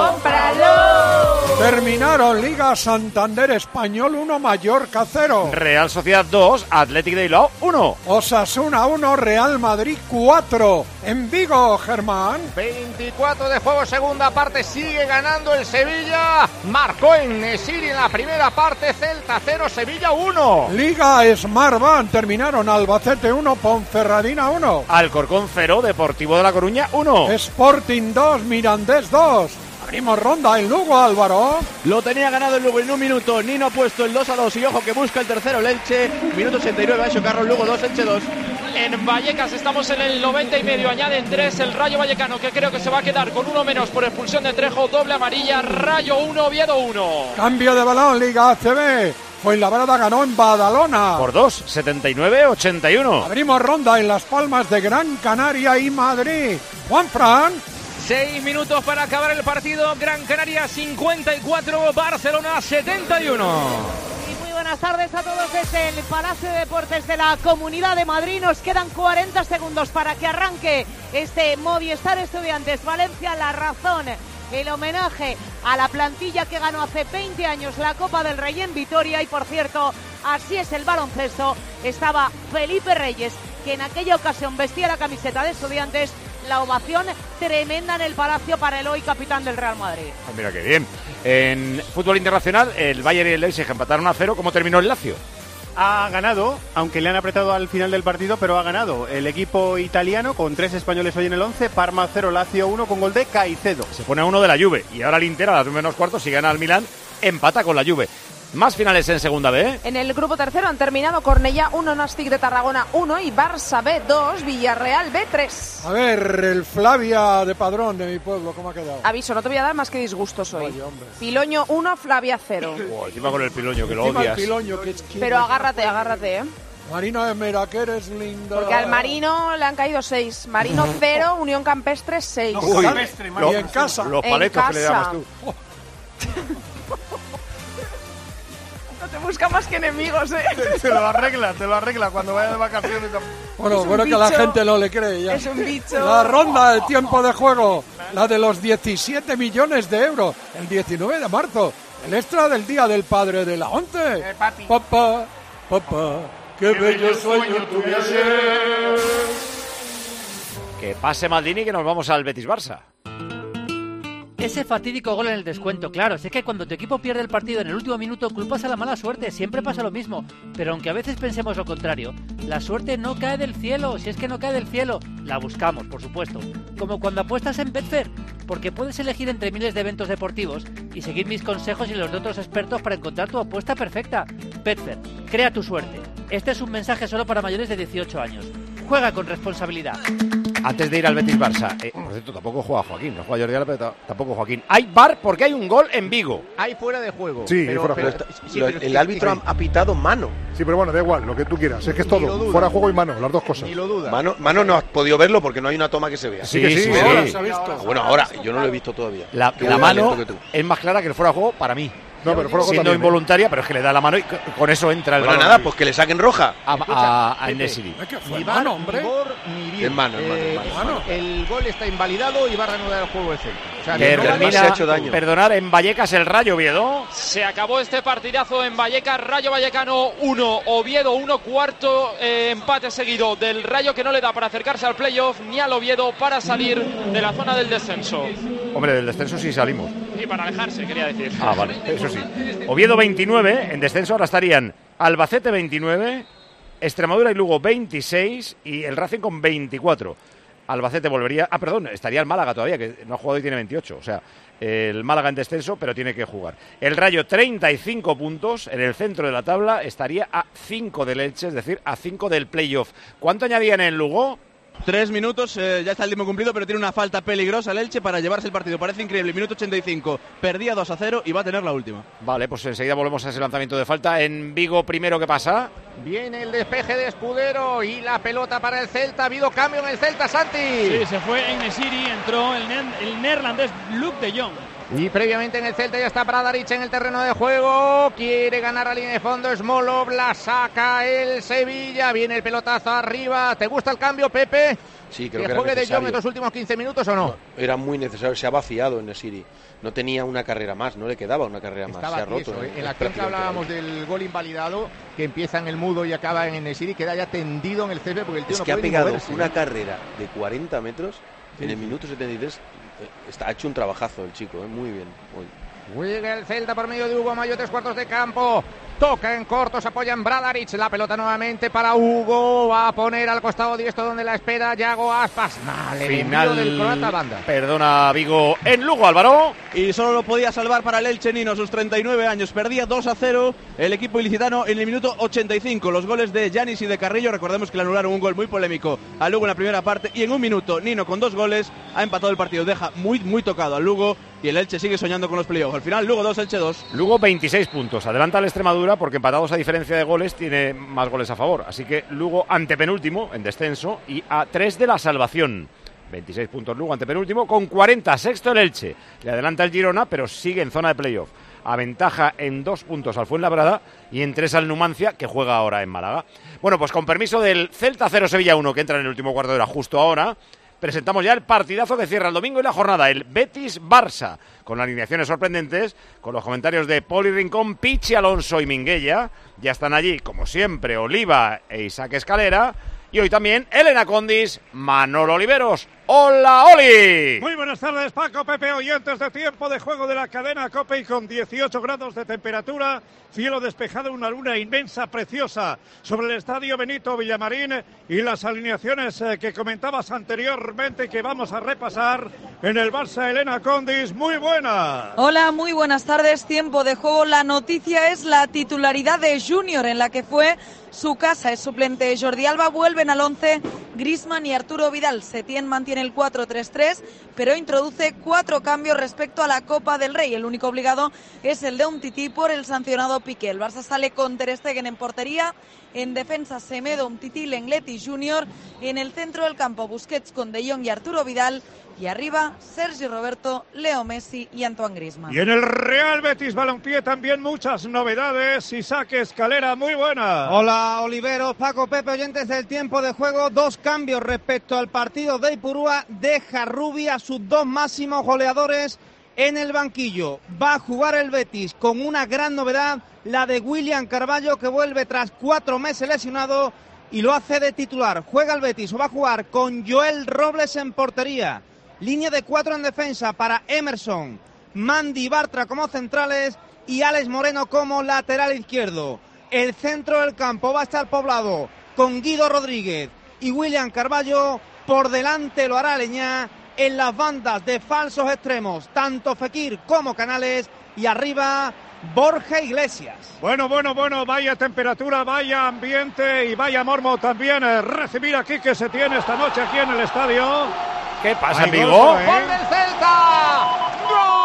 ¡Cómpralo! Terminaron Liga Santander Español uno, Mallorca cero. Real Sociedad dos, Athletic de Bilbao uno. Osasuna uno, Real Madrid cuatro. En Vigo, Germán. veinticuatro de juego, segunda parte, sigue ganando el Sevilla. Marcó en Nesiri en la primera parte, Celta cero, Sevilla uno. Liga Smartbank, terminaron Albacete uno, Ponferradina uno. Alcorcón cero, Deportivo de La Coruña uno. Sporting dos, Mirandés dos. Abrimos ronda en Lugo, Álvaro. Lo tenía ganado el Lugo en un minuto. Nino ha puesto el dos a dos y ojo que busca el tercero el Elche. Minuto ochenta y nueve, Anxo Carro, Lugo dos, Elche dos. En Vallecas estamos en el noventa y medio, añaden tres el Rayo Vallecano, que creo que se va a quedar con uno menos por expulsión de Trejo, doble amarilla, Rayo uno, Oviedo uno. Cambio de balón, Liga A C B. Fuenlabrada ganó en Badalona. Por dos, setenta y nueve a ochenta y uno. Abrimos ronda en Las Palmas de Gran Canaria y Madrid. Juanfran. Seis minutos para acabar el partido. Gran Canaria cincuenta y cuatro, Barcelona setenta y uno. Y muy buenas tardes a todos desde el Palacio de Deportes de la Comunidad de Madrid. Nos quedan cuarenta segundos para que arranque este Movistar Estudiantes Valencia. La razón, el homenaje a la plantilla que ganó hace veinte años la Copa del Rey en Vitoria. Y por cierto, así es el baloncesto. Estaba Felipe Reyes, que en aquella ocasión vestía la camiseta de Estudiantes. La ovación tremenda en el Palacio para el hoy capitán del Real Madrid. Ah, mira qué bien. En fútbol internacional, el Bayern y el Leipzig empataron a cero. ¿Cómo terminó el Lazio? Ha ganado, aunque le han apretado al final del partido, pero ha ganado el equipo italiano con tres españoles hoy en el once. Parma cero, Lazio uno con gol de Caicedo. Se pone a uno de la Juve y ahora el Inter a las nueve menos cuarto, si gana al Milán, empata con la Juve. Más finales en segunda B, ¿eh? En el grupo tercero han terminado Cornellá uno, Nàstic de Tarragona uno y Barça B dos, Villarreal B tres. A ver, el Flavia de Padrón de mi pueblo, ¿cómo ha quedado? Aviso, no te voy a dar más que disgustos hoy. Vaya, hombre. Piloño uno, Flavia cero. Oh, encima con el Piloño, que lo Encima odias. el Piloño, que es- Pero agárrate, agárrate, ¿eh? Marino de Meraquer es linda. Porque al Marino le han caído seis. Marino cero, Unión Campestre seis. No, Campestre, Marino. Y en casa. Los En paletos que le casa. llamas tú. No te busca más que enemigos, ¿eh? Te lo arregla, te lo arregla cuando vaya de vacaciones. Bueno, Es un bueno que la bicho. gente no le cree ya. Es un bicho. La ronda del tiempo de juego, la de los diecisiete millones de euros, el diecinueve de marzo, el extra del Día del Padre de la once. Eh, papi. Papá, papá, qué bello sueño tuve ayer. Que pase Maldini, que nos vamos al Betis-Barça. Ese fatídico gol en el descuento, claro, sé que cuando tu equipo pierde el partido en el último minuto culpas a la mala suerte, siempre pasa lo mismo, pero aunque a veces pensemos lo contrario, la suerte no cae del cielo, si es que no cae del cielo, la buscamos, por supuesto, como cuando apuestas en Betfair, porque puedes elegir entre miles de eventos deportivos y seguir mis consejos y los de otros expertos para encontrar tu apuesta perfecta. Betfair, crea tu suerte. Este es un mensaje solo para mayores de dieciocho años. Juega con responsabilidad. Antes de ir al Betis-Barça, eh, por cierto, tampoco juega Joaquín, no juega Jordi Alba, pero tampoco Joaquín. Hay V A R porque hay un gol en Vigo. Hay fuera de juego. Sí, pero, fuera pero- de juego. sí, Lo- pero- el árbitro ha, ha pitado mano. Sí, pero bueno, da igual, lo que tú quieras. Es que es Ni lo todo. duda. Fuera de juego y mano, las dos cosas. Ni lo duda. Mano, mano no has podido verlo porque no hay una toma que se vea. Sí, sí, sí. Ahora se ha visto. Ah, bueno, ahora yo no lo he visto todavía. La, Qué la buen mano talento que tú. es más clara que el fuera de juego para mí. No, pero fuera de juego Siendo también, ¿eh? involuntaria, pero es que le da la mano y c- con eso entra el Bueno, balón. nada, pues que le saquen roja. a, a, a Pepe, Enesiri. Es que fue Ni mano, VAR, hombre. ni gol, ni bien. Es mano, es mano, es Eh, mano, es mano. mano. El gol está invalidado y va a reanudar el juego de Celta. O sea, Que no vale- termina, se ha hecho daño. perdonar, en Vallecas el Rayo Oviedo. Se acabó este partidazo en Vallecas, Rayo Vallecano uno, Oviedo uno, cuarto eh, empate seguido del Rayo que no le da para acercarse al playoff ni al Oviedo para salir de la zona del descenso. Hombre, del descenso sí salimos. Y para alejarse, quería decir. Ah, vale, eso sí. Oviedo veintinueve, en descenso ahora estarían Albacete veintinueve, Extremadura y Lugo veintiséis y el Racing con veinticuatro. Albacete volvería... Ah, perdón, estaría el Málaga todavía, que no ha jugado y tiene veintiocho. O sea, el Málaga en descenso, pero tiene que jugar. El Rayo, treinta y cinco puntos en el centro de la tabla, estaría a cinco del Elche, es decir, a cinco del playoff. ¿Cuánto añadían en Lugo? Tres minutos, eh, ya está el tiempo cumplido, pero tiene una falta peligrosa el Elche para llevarse el partido. Parece increíble, minuto ochenta y cinco, perdía dos a cero y va a tener la última. Vale, pues enseguida volvemos a ese lanzamiento de falta. En Vigo primero, ¿qué pasa? Viene el despeje de Escudero y la pelota para el Celta. Ha habido cambio en el Celta, Santi. Sí, se fue en Nesiri, entró el, ne el neerlandés Luke de Jong. Y previamente en el Celta ya está Bradaric en el terreno de juego. Quiere ganar la línea de fondo. Smolov la saca el Sevilla. Viene el pelotazo arriba. ¿Te gusta el cambio, Pepe? Sí, creo ¿Que que juegue era de Jong estos últimos quince minutos o no? no? Era muy necesario. Se ha vaciado en Nesiri. No tenía una carrera más. No le quedaba una carrera más. Estaba Se ha roto. Eso, en, en la acción que hablábamos del gol invalidado, que empieza en el Mudo y acaba en el Nesiri, queda ya tendido en el césped porque el tío es no que puede ha pegado moverse, una ¿eh? carrera de cuarenta metros sí, en el sí. minuto setenta y tres. Está, ha hecho un trabajazo el chico, ¿eh? Muy bien. Muy bien. Juega el Celta por medio de Hugo Mayo, tres cuartos de campo. Toca en corto, se apoya en Bradaric. La pelota nuevamente para Hugo. Va a poner al costado diestro donde la espera Yago Aspas. Mal, el envío del croata banda. Perdona, Vigo en Lugo, Álvaro. Y solo lo podía salvar para el Elche Nino, sus treinta y nueve años. Perdía dos a cero el equipo ilicitano en el minuto ochenta y cinco. Los goles de Yanis y de Carrillo, recordemos que le anularon un gol muy polémico a Lugo en la primera parte. Y en un minuto, Nino con dos goles ha empatado el partido. Deja muy, muy tocado al Lugo. Y el Elche sigue soñando con los playoffs. Al final, Lugo dos, Elche dos. Lugo veintiséis puntos. Adelanta al Extremadura porque empatados a diferencia de goles tiene más goles a favor. Así que Lugo antepenúltimo en descenso y a tres de la salvación. veintiséis puntos Lugo antepenúltimo con cuarenta. Sexto el Elche. Le adelanta el Girona pero sigue en zona de playoff. Aventaja en dos puntos al Fuenlabrada y en tres al Numancia que juega ahora en Málaga. Bueno, pues con permiso del Celta cero Sevilla uno que entra en el último cuarto de hora justo ahora. Presentamos ya el partidazo que cierra el domingo y la jornada, el Betis-Barça, con alineaciones sorprendentes, con los comentarios de Poli Rincón, Pichi, Alonso y Minguella. Ya están allí, como siempre, Oliva e Isaac Escalera. Y hoy también Elena Condis, Manolo Oliveros. ¡Hola, Oli! Muy buenas tardes, Paco, Pepe, oyentes de Tiempo de Juego de la cadena COPE y con dieciocho grados de temperatura, cielo despejado, una luna inmensa, preciosa sobre el estadio Benito Villamarín y las alineaciones eh, que comentabas anteriormente que vamos a repasar en el Barça. Elena Condis, muy buena. Hola, muy buenas tardes, Tiempo de Juego. La noticia es la titularidad de Junior en la que fue su casa, es suplente. Jordi Alba vuelven al once, Griezmann y Arturo Vidal. Setién mantiene el cuatro tres tres, pero introduce cuatro cambios respecto a la Copa del Rey. El único obligado es el de Umtiti por el sancionado Piqué. El Barça sale con Ter Stegen en portería, en defensa Semedo, Umtiti, Lenglet y Junior. En el centro del campo Busquets con De Jong y Arturo Vidal. Y arriba, Sergi Roberto, Leo Messi y Antoine Griezmann. Y en el Real Betis Balompié también muchas novedades. Isaac Escalera, muy buena. Hola, Oliveros, Paco, Pepe, oyentes del Tiempo de Juego. Dos cambios respecto al partido de Ipurúa. Deja Rubia a sus dos máximos goleadores en el banquillo. Va a jugar el Betis con una gran novedad, la de William Carballo, que vuelve tras cuatro meses lesionado y lo hace de titular. Juega el Betis o va a jugar con Joel Robles en portería. Línea de cuatro en defensa para Emerson, Mandy y Bartra como centrales y Alex Moreno como lateral izquierdo. El centro del campo va a estar poblado con Guido Rodríguez y William Carballo. Por delante lo hará Leñá. En las bandas de falsos extremos, tanto Fekir como Canales. Y arriba Borja Iglesias. Bueno, bueno, bueno, vaya temperatura, vaya ambiente y vaya mormo también eh, recibir aquí que se tiene esta noche aquí en el estadio. ¿Qué pasa, Hay amigo? gol, ¿eh? ¡Gol del Celta! ¡Gol!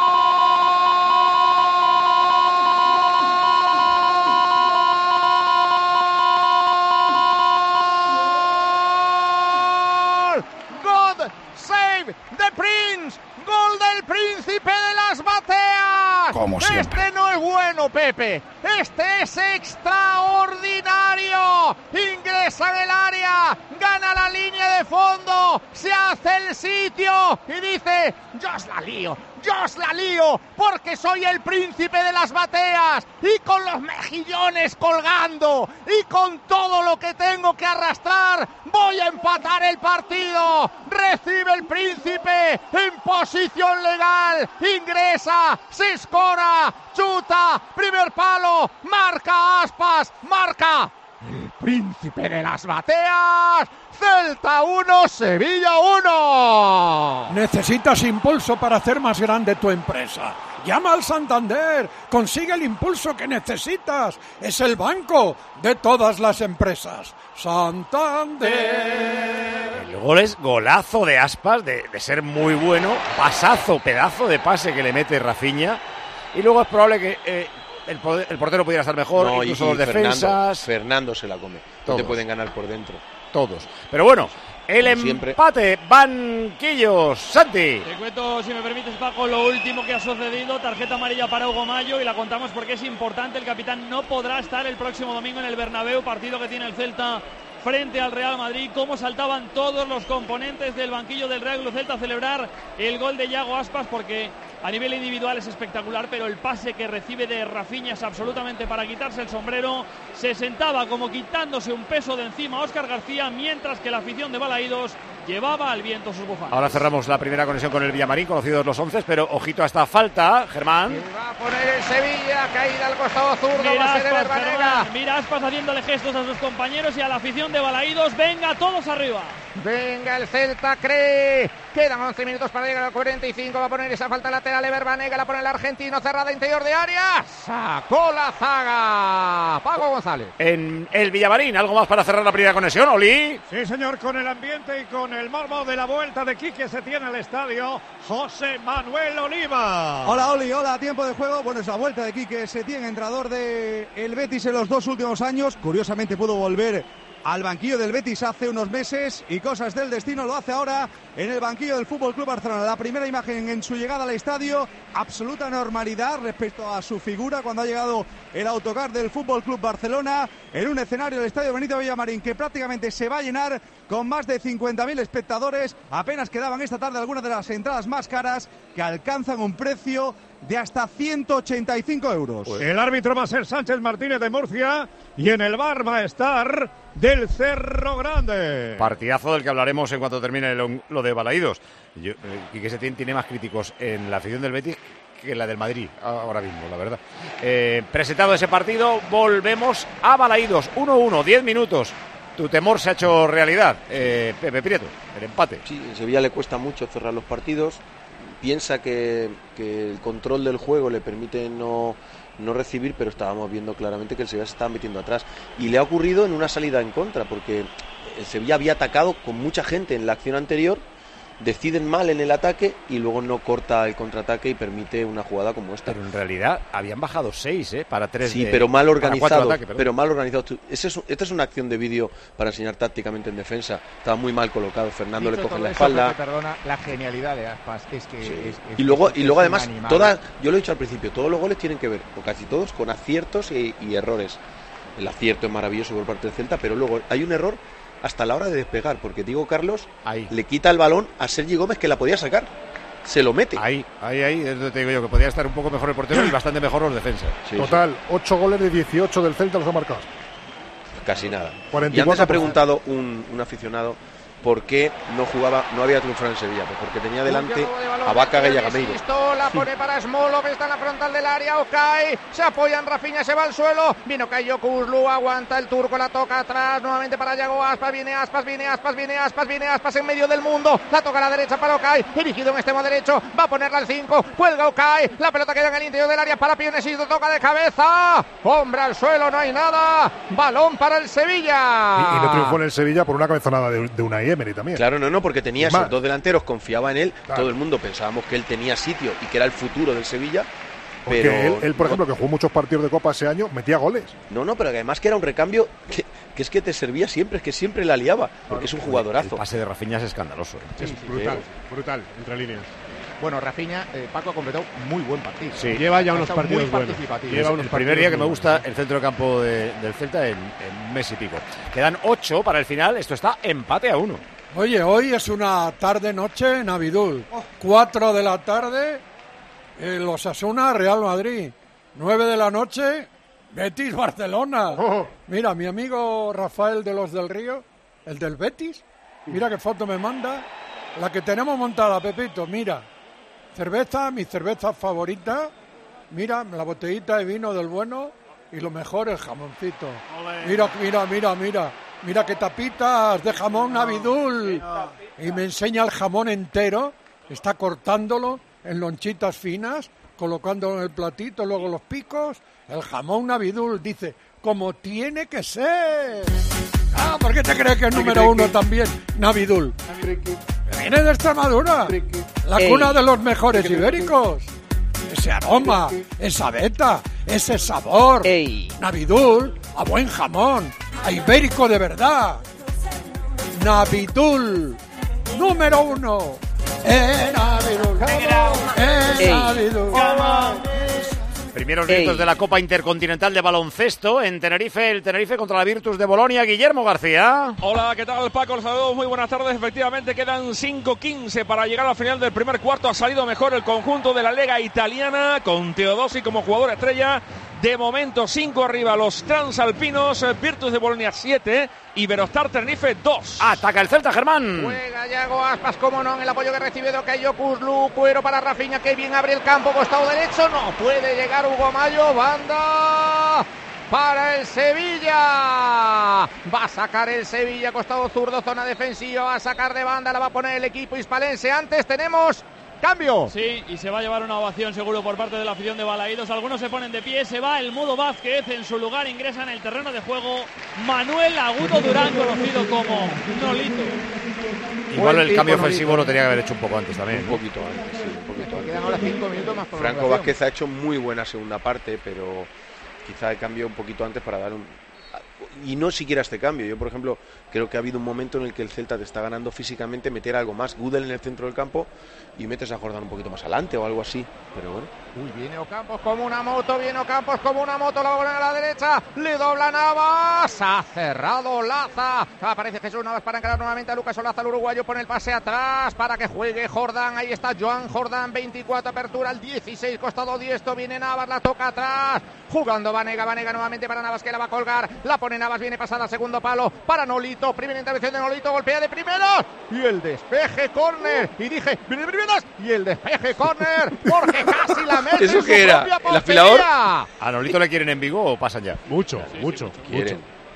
God save the Prince. Gol del Príncipe de las Bateas. Como siempre. Este no es bueno, Pepe. Este es extraordinario. Ingresa en el área, gana la línea de fondo, se hace el sitio y dice: yo os la lío, yo os la lío, porque soy el príncipe de las bateas y con los mejillones colgando y con todo lo que tengo que arrastrar voy a empatar el partido. Recibe el príncipe en posición legal, ingresa, se escora, chuta, primer palo, marca Aspas, marca príncipe de las bateas. Celta uno, Sevilla uno. Necesitas impulso para hacer más grande tu empresa. Llama al Santander, consigue el impulso que necesitas. Es el banco de todas las empresas. Santander. El gol es golazo de Aspas, de, de ser muy bueno. Pasazo, pedazo de pase que le mete Rafinha. Y luego es probable que eh, el, el portero pudiera estar mejor, no, incluso y, y los defensas. Fernando, Fernando se la come. Todos. No te pueden ganar por dentro. Todos. Pero bueno, el Como siempre. empate, banquillos, Santi. Te cuento, si me permites, Paco, lo último que ha sucedido. Tarjeta amarilla para Hugo Mayo y la contamos porque es importante. El capitán no podrá estar el próximo domingo en el Bernabéu, partido que tiene el Celta frente al Real Madrid. Cómo saltaban todos los componentes del banquillo del Real Club Celta a celebrar el gol de Yago Aspas, porque a nivel individual es espectacular, pero el pase que recibe de Rafinha es absolutamente para quitarse el sombrero. Se sentaba como quitándose un peso de encima Óscar García, mientras que la afición de Balaídos llevaba al viento sus bufandas. Ahora cerramos la primera conexión con el Villamarín, conocidos los once, pero ojito a esta falta, Germán. Va a poner el Sevilla, caída al costado zurdo, Mira va a ser Aspas, Ever Banega. Germán, mira Aspas haciéndole gestos a sus compañeros y a la afición de Balaídos. Venga, todos arriba. Venga, el Celta cree. Quedan once minutos para llegar al cuarenta y cinco. Va a poner esa falta lateral Ever Banega. La pone el argentino, cerrada interior de área. Sacó la zaga Paco González. En el Villamarín, ¿algo más para cerrar la primera conexión, Oli? Sí, señor, con el ambiente y con el morbo de la vuelta de Quique Setién al estadio, José Manuel Oliva. Hola, Oli, hola, tiempo de juego. Bueno, es la vuelta de Quique Setién, entrenador de el Betis en los dos últimos años. Curiosamente pudo volver al banquillo del Betis hace unos meses y cosas del destino lo hace ahora en el banquillo del Fútbol Club Barcelona. La primera imagen en su llegada al estadio, absoluta normalidad respecto a su figura cuando ha llegado el autocar del Fútbol Club Barcelona en un escenario del estadio Benito Villamarín que prácticamente se va a llenar con más de cincuenta mil espectadores. Apenas quedaban esta tarde algunas de las entradas más caras que alcanzan un precio de hasta ciento ochenta y cinco euros. El árbitro va a ser Sánchez Martínez de Murcia y en el bar va a estar del Cerro Grande. Partidazo del que hablaremos en cuanto termine lo, lo de Balaídos. Yo, eh, Quique Setién tiene más críticos en la afición del Betis que la del Madrid ahora mismo, la verdad. Eh, presentado ese partido, volvemos a Balaídos. uno uno, diez minutos. Tu temor se ha hecho realidad, eh, Pepe Prieto, el empate. Sí, en Sevilla le cuesta mucho cerrar los partidos. Piensa que, que el control del juego le permite no, no recibir, pero estábamos viendo claramente que el Sevilla se estaba metiendo atrás. Y le ha ocurrido en una salida en contra, porque el Sevilla había atacado con mucha gente en la acción anterior, deciden mal en el ataque y luego no corta el contraataque y permite una jugada como esta. Pero en realidad habían bajado seis, ¿eh? Para tres. Sí, de, pero mal organizado. Ataque, pero mal organizado. Ese es, esta es una acción de vídeo para enseñar tácticamente en defensa. Estaba muy mal colocado. Fernando Dicho le coge en la eso, espalda. Pepe, perdona, la genialidad de Aspas es que. Sí. Es, es, y luego, es, y luego es además, un todas, yo lo he dicho al principio, todos los goles tienen que ver, o casi todos, con aciertos y, y errores. El acierto es maravilloso por parte del Celta, pero luego hay un error hasta la hora de despegar, porque Diego Carlos ahí le quita el balón a Sergi Gómez, que la podía sacar. Se lo mete. Ahí, ahí, ahí, es donde te digo yo, que podía estar un poco mejor el portero y bastante mejor los defensas. Sí, Total, sí. ocho goles de dieciocho del Celta los ha marcado. Casi nada. cuarenta y cuatro Y antes ha preguntado un, un aficionado por qué no jugaba, no había triunfado en Sevilla, pues porque tenía delante a Vaca y a Gameiro. La pone para Smolov, está en la frontal del área, Okay, se apoyan, Rafinha se va al suelo, vino Cayo Kuzlu, aguanta el turco, la toca atrás, nuevamente para Yago Aspas, viene Aspas, viene Aspas, viene Aspas, viene Aspas en medio del mundo, la toca a la derecha para Okay, dirigido en extremo derecho, va a ponerla al cinco, cuelga Okay, la pelota queda en el interior del área para Pionesito, toca de cabeza, hombre al suelo, no hay nada, balón para el Sevilla. Y, y no triunfó en el Sevilla por una cabezonada de, de Unai Emery también. Claro, no, no, porque tenía esos más. dos delanteros, confiaba en él, claro. Todo el mundo pensábamos que él tenía sitio y que era el futuro del Sevilla. Porque pero él, él, por no. ejemplo, que jugó muchos partidos de Copa ese año, metía goles. No, no, pero además que era un recambio que, que es que te servía siempre, es que siempre la liaba, porque es un jugadorazo. El pase de Rafinha es escandaloso. ¿eh? Sí, sí, brutal, sí. brutal, entre líneas. Bueno, Rafinha, eh, Paco ha completado muy buen partido. Sí. Lleva ya unos partidos muy buenos. participativos. Lleva unos el primer día que me gusta el centro de campo de, del Celta en, en mes y pico. Quedan ocho para el final, esto está empate a uno. Oye, hoy es una tarde-noche en Abidul. Cuatro de la tarde, el Osasuna, Real Madrid. Nueve de la noche, Betis, Barcelona. Oh. Mira, mi amigo Rafael de los del Río, el del Betis, mira qué foto me manda. La que tenemos montada, Pepito, mira. Cerveza, mi cerveza favorita. Mira, la botellita de vino del bueno. y lo mejor el jamoncito. Mira, mira, mira, mira. Mira qué tapitas de jamón Navidul. Y me enseña el jamón entero. Está cortándolo en lonchitas finas, colocándolo en el platito, luego los picos. El jamón Navidul, dice, como tiene que ser. Ah, ¿por qué te crees que es número uno también Navidul? Viene de Extremadura, la cuna de los mejores ibéricos. Ese aroma, esa veta, ese sabor. Navidul, a buen jamón, a ibérico de verdad. Navidul, número uno. Eh, Navidul, eh, Navidul. Primeros minutos de la Copa Intercontinental de Baloncesto en Tenerife, el Tenerife contra la Virtus de Bolonia. Guillermo García. Hola, ¿qué tal, Paco? Los saludos, muy buenas tardes. Efectivamente, quedan cinco quince para llegar al final del primer cuarto. Ha salido mejor el conjunto de la Lega Italiana, con Teodosi como jugador estrella. De momento, cinco arriba los transalpinos, Virtus de Bolonia siete, Iberostar Tenerife dos. Ataca el Celta, Germán. Juega Yago Aspas, como no, en el apoyo que recibe de Okayo Kuzlu. Cuero para Rafinha, que bien abre el campo, costado derecho. No puede llegar Hugo Mayo. Banda para el Sevilla. Va a sacar el Sevilla, costado zurdo, zona defensiva. Va a sacar de banda, la va a poner el equipo hispalense. Antes tenemos cambio. Sí, y se va a llevar una ovación seguro por parte de la afición de Balaídos. Algunos se ponen de pie, se va el Mudo Vázquez. En su lugar ingresa en el terreno de juego Manuel Agudo Durán, conocido como Nolito. Igual el cambio ofensivo lo tenía que haber hecho un poco antes también. Un poquito antes, sí, un poquito antes. Quedan ahora cinco minutos más por Franco Vázquez ha hecho muy buena segunda parte, pero quizá el cambio un poquito antes para dar un... Y no siquiera este cambio. Yo, por ejemplo, creo que ha habido un momento en el que el Celta te está ganando físicamente, meter algo más. Gudel en el centro del campo y metes a Jordán un poquito más adelante o algo así. Pero bueno. Uy, viene Ocampos como una moto, viene Ocampos como una moto, la va a poner a la derecha, le dobla Navas, ha cerrado Laza, aparece Jesús Navas para encarar nuevamente a Lucas Olaza, el uruguayo pone el pase atrás para que juegue Jordán, ahí está Joan Jordán, veinticuatro, apertura al dieciséis, costado diestro, viene Navas, la toca atrás, jugando Vanega, Vanega nuevamente para Navas que la va a colgar, la pone Navas, viene pasada al segundo palo, para Nolito, primera intervención de Nolito, golpea de primeros, y el despeje, córner, y dije, viene de primeras, y el despeje, córner, porque casi la mete. ¿Eso qué era? ¿El afilador? ¿A Nolito le quieren en Vigo o pasan ya? Mucho, sí, mucho, sí, mucho.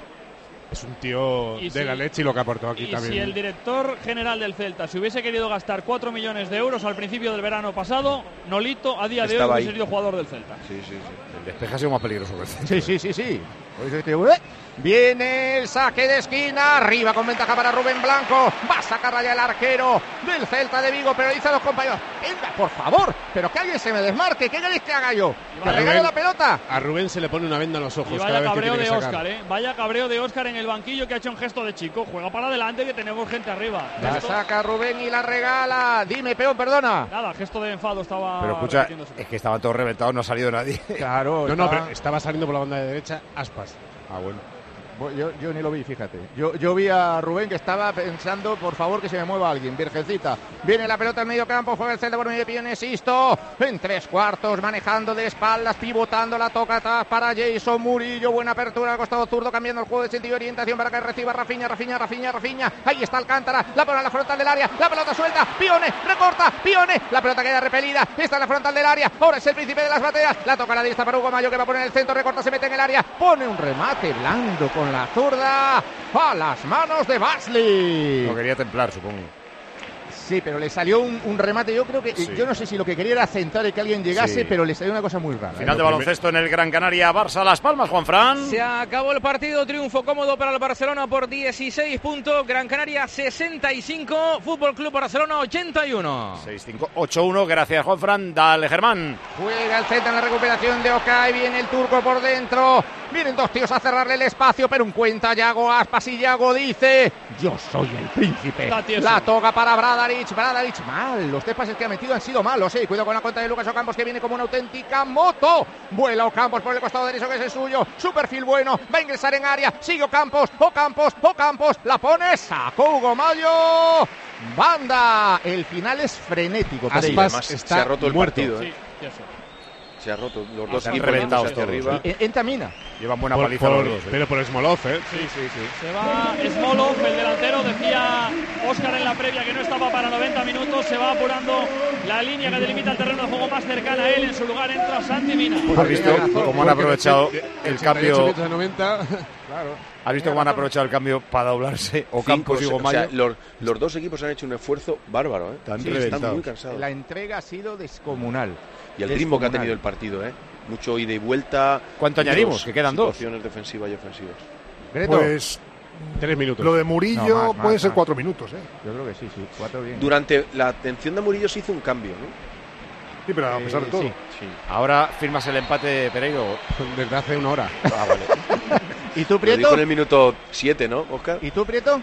Es un tío y de si, la leche y lo que aportó aquí y también. Si el director general del Celta se hubiese querido gastar cuatro millones de euros al principio del verano pasado, Nolito a día de Estaba hoy hubiese ahí. sido jugador del Celta. Sí, sí, sí. El despeje ha sido más peligroso que el Celta. Sí, sí, sí, sí. Viene el saque de esquina, arriba con ventaja para Rubén Blanco, va a sacarla ya el arquero del Celta de Vigo, pero dice a los compañeros, venga, por favor, pero que alguien se me desmarque, ¿qué queréis que haga yo? ¿Que regalo la pelota? A Rubén se le pone una venda en los ojos. Y cada vaya vez que cabreo tiene de que sacar. Óscar, ¿eh? Vaya cabreo de Óscar en el banquillo, que ha hecho un gesto de chico, juega para adelante que tenemos gente arriba. La Gesto- saca Rubén y la regala, dime, peón, perdona. Nada, gesto de enfado estaba. Pero escucha, repitiéndose. es que estaban todos reventados, no ha salido nadie. Claro, No, no, estaba- pero estaba saliendo por la banda de derecha Aspas. Ah, bueno. Yo, yo ni lo vi, fíjate. Yo, yo vi a Rubén que estaba pensando, por favor, que se me mueva alguien. Virgencita. Viene la pelota en medio campo, juega el Celta por medio de Piones, Sisto. En tres cuartos, manejando de espaldas, pivotando, la toca atrás para Jason Murillo. Buena apertura al costado zurdo, cambiando el juego de sentido y orientación para que reciba Rafinha, Rafinha, Rafinha, Rafinha. Ahí está Alcántara, la pone a la frontal del área, la pelota suelta, Pione, recorta, Pione. La pelota queda repelida, está en la frontal del área. Ahora es el príncipe de las bateas. La toca a la diestra para Hugo Mayo, que va a poner el centro, recorta, se mete en el área. Pone un remate blando con la zurda. A las manos de Basley. Lo quería templar, supongo. Sí, pero le salió un, un remate. Yo creo que, Sí. yo no sé si lo que quería era centrar y que alguien llegase, Sí. pero le salió una cosa muy rara. Final de baloncesto en el Gran Canaria, Barça Las Palmas, Juanfran. Se acabó el partido, triunfo cómodo para el Barcelona por dieciséis puntos, Gran Canaria sesenta y cinco, Fútbol Club Barcelona ochenta y uno. seis cinco ocho uno, gracias Juanfran. Dale, Germán. Juega el Celta en la recuperación de Okay, viene el turco por dentro. Vienen dos tíos a cerrarle el espacio, pero un cuenta Yago Aspas y Yago dice: yo soy el príncipe. Está tieso. La toca para Bradaric, Bradaric mal. Los tres pases que ha metido han sido malos, eh. Cuidado con la contra de Lucas Ocampos, que viene como una auténtica moto. Vuela Ocampos por el costado derecho, que es el suyo. Su perfil bueno, va a ingresar en área. Sigue Ocampos, Ocampos, Ocampos. La pone, sacó Hugo Mayo. Banda. El final es frenético. Ah, sí, Pereira. además se ha roto el partido. Sí, ¿eh? ya sé. Se ha roto. Los Ah, dos se han equipos reventado hacia todos, arriba. En- Entra Mina. Llevan buena Por- paliza por- los dos. ¿eh? Pero por Smolov, ¿eh? Sí, sí, sí. Se va Smolov, el delantero, decía Óscar en la previa, que no estaba para noventa minutos, se va apurando la línea que delimita el terreno de juego más cercana a él. En su lugar entra Santi Mina. ¿Has visto cómo han aprovechado el cambio? De noventa, claro. ¿Has visto cómo han aprovechado el cambio para doblarse Ocampos y Gomayo? O sea, los, los dos equipos han hecho un esfuerzo bárbaro, ¿eh? Están, sí, están muy cansados. La entrega ha sido descomunal. Y el ritmo que ha tenido el partido, ¿eh? Mucho ida y vuelta. ¿Cuánto añadimos? Que quedan dos. Situaciones defensivas y ofensivas. Pues tres minutos. Lo de Murillo No, más, más, pueden ser más. cuatro minutos, ¿eh? Yo creo que sí, sí, cuatro bien. Durante la atención de Murillo se hizo un cambio, ¿no? Sí, pero a pesar de todo. sí. Sí. Ahora firmas el empate, Pereiro. Desde hace una hora. Ah, vale. ¿Y tú, Lo Prieto? dijo en el minuto siete, ¿no, Óscar? ¿Y tú, Prieto?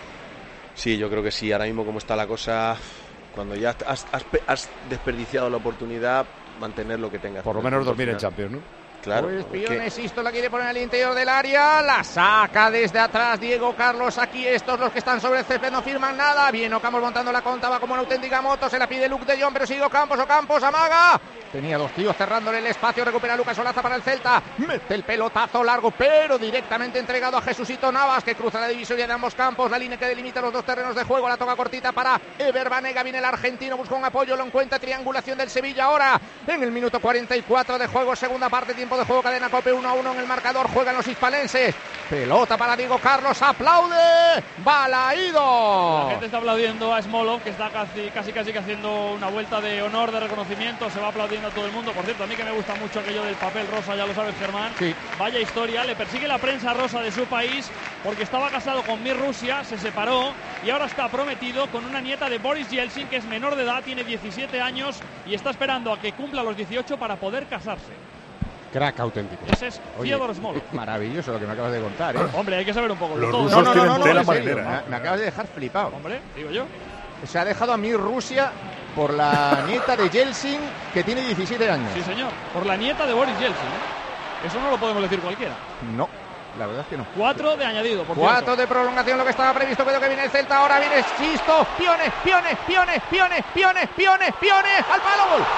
Sí, yo creo que sí. Ahora mismo como está la cosa, cuando ya has, has, has desperdiciado la oportunidad, mantener lo que tengas. Por lo menos dormir en Champions, ¿no? Claro. Pues porque- Pione Sisto la quiere poner al interior del área, la saca desde atrás Diego Carlos. Aquí estos, los que están sobre el césped, no firman nada. Bien, Ocampos montando la conta, va como una auténtica moto, se la pide Luke de Jong, pero sigue Ocampos, Ocampos amaga. Tenía dos tíos cerrándole el espacio, recupera Lucas Olaza para el Celta, mete el pelotazo largo, pero directamente entregado a Jesucito Navas, que cruza la divisoria de ambos campos, la línea que delimita los dos terrenos de juego, la toca cortita para Ever Banega, viene el argentino, busca un apoyo, lo encuentra, triangulación del Sevilla ahora, en el minuto cuarenta y cuatro de juego, segunda parte, tiempo de juego, Cadena Cope, uno a uno en el marcador, juegan los hispalenses, pelota para Diego Carlos, aplaude, Balaído. La gente está aplaudiendo a Smolov, que está casi, casi, casi que haciendo una vuelta de honor, de reconocimiento. Se va aplaudiendo a todo el mundo. Por cierto, a mí que me gusta mucho aquello del papel rosa, ya lo sabes, Germán. Sí. Vaya historia. Le persigue la prensa rosa de su país porque estaba casado con Mir Rusia, se separó y ahora está prometido con una nieta de Boris Yeltsin, que es menor de edad, tiene diecisiete años y está esperando a que cumpla los dieciocho para poder casarse. Crack auténtico. Ese es Oye, Fyodor Smolov. Maravilloso lo que me acabas de contar, ¿eh? Hombre, hay que saber un poco de Los todo. rusos no, no, tienen no, no, tela en serio, marinera. me, me acabas de dejar flipado. Hombre, digo yo. Se ha dejado a mí Rusia por la nieta de Yeltsin, que tiene diecisiete años. Sí, señor. Por la nieta de Boris Yeltsin, ¿eh? Eso no lo podemos decir cualquiera. No, la verdad es que no. Cuatro de añadido, por Cuatro cierto. de prolongación, lo que estaba previsto. Creo que viene el Celta. Ahora viene Sisto. Piones, piones, piones, piones, piones, piones, piones. Al palo. ¡Gol!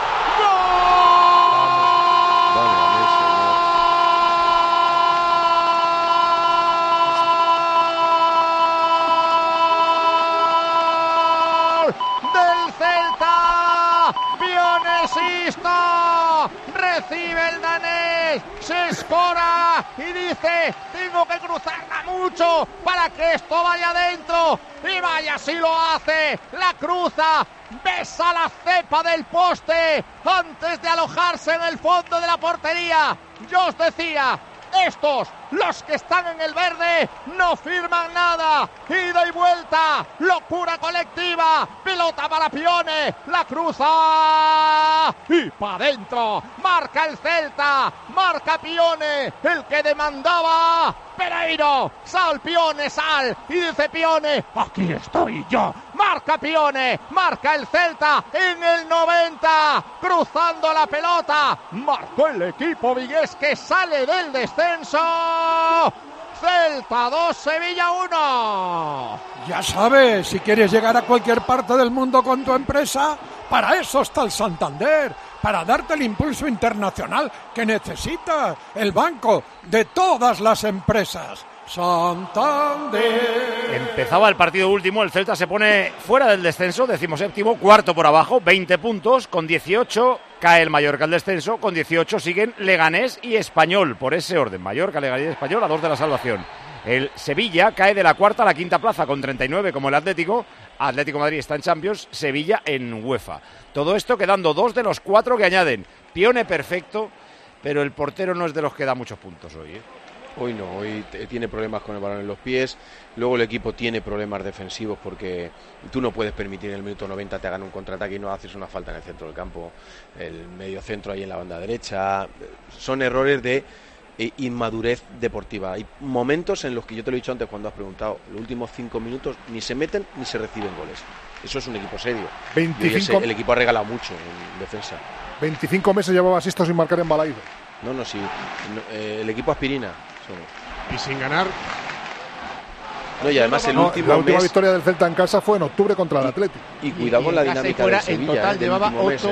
¡Gol! Del Celta. Piones Sisto. Recibe el danés. Se escora y dice: tengo que cruzarla mucho para que esto vaya adentro. Y vaya si lo hace. La cruza, besa la cepa del poste antes de alojarse en el fondo de la portería. Yo os decía, estos, los que están en el verde, no firman nada. Ida y vuelta, locura colectiva. Pelota para Pione, la cruza y para adentro. Marca el Celta, marca Pione, el que demandaba Pereiro. Sal Pione, sal. Y dice Pione: aquí estoy yo. Marca Pione, marca el Celta en el noventa, cruzando la pelota. Marcó el equipo vigués, que sale del descenso. Celta dos, Sevilla uno. Ya sabes, si quieres llegar a cualquier parte del mundo con tu empresa, para eso está el Santander, para darte el impulso internacional que necesitas, el banco de todas las empresas. Santander. Empezaba el partido último, el Celta se pone fuera del descenso, decimoséptimo, cuarto por abajo, veinte puntos, con dieciocho cae el Mallorca al descenso, con dieciocho siguen Leganés y Español, por ese orden, Mallorca, Leganés y Español, a dos de la salvación. El Sevilla cae de la cuarta a la quinta plaza con treinta y nueve como el Atlético, Atlético de Madrid está en Champions, Sevilla en UEFA. Todo esto quedando dos de los cuatro que añaden. Pione perfecto, pero el portero no es de los que da muchos puntos hoy, ¿eh? Hoy no, hoy t- tiene problemas con el balón en los pies, luego el equipo tiene problemas defensivos porque tú no puedes permitir en el minuto noventa te hagan un contraataque y no haces una falta en el centro del campo, el medio centro ahí en la banda derecha, son errores de eh, inmadurez deportiva. Hay momentos en los que, yo te lo he dicho antes cuando has preguntado, los últimos cinco minutos ni se meten ni se reciben goles. Eso es un equipo serio. veinticinco... Y ese, el equipo ha regalado mucho en defensa. veinticinco meses llevaba Sisto sin marcar en Balaído. No, no, sí. No, eh, el equipo aspirina. Somos. Y sin ganar. No, y además el No, último la última mes, victoria del Celta en casa fue en octubre contra el Atlético. Y cuidado con la en casa y dinámica fuera, del Sevilla. en total eh, del llevaba último mes, ocho, eh.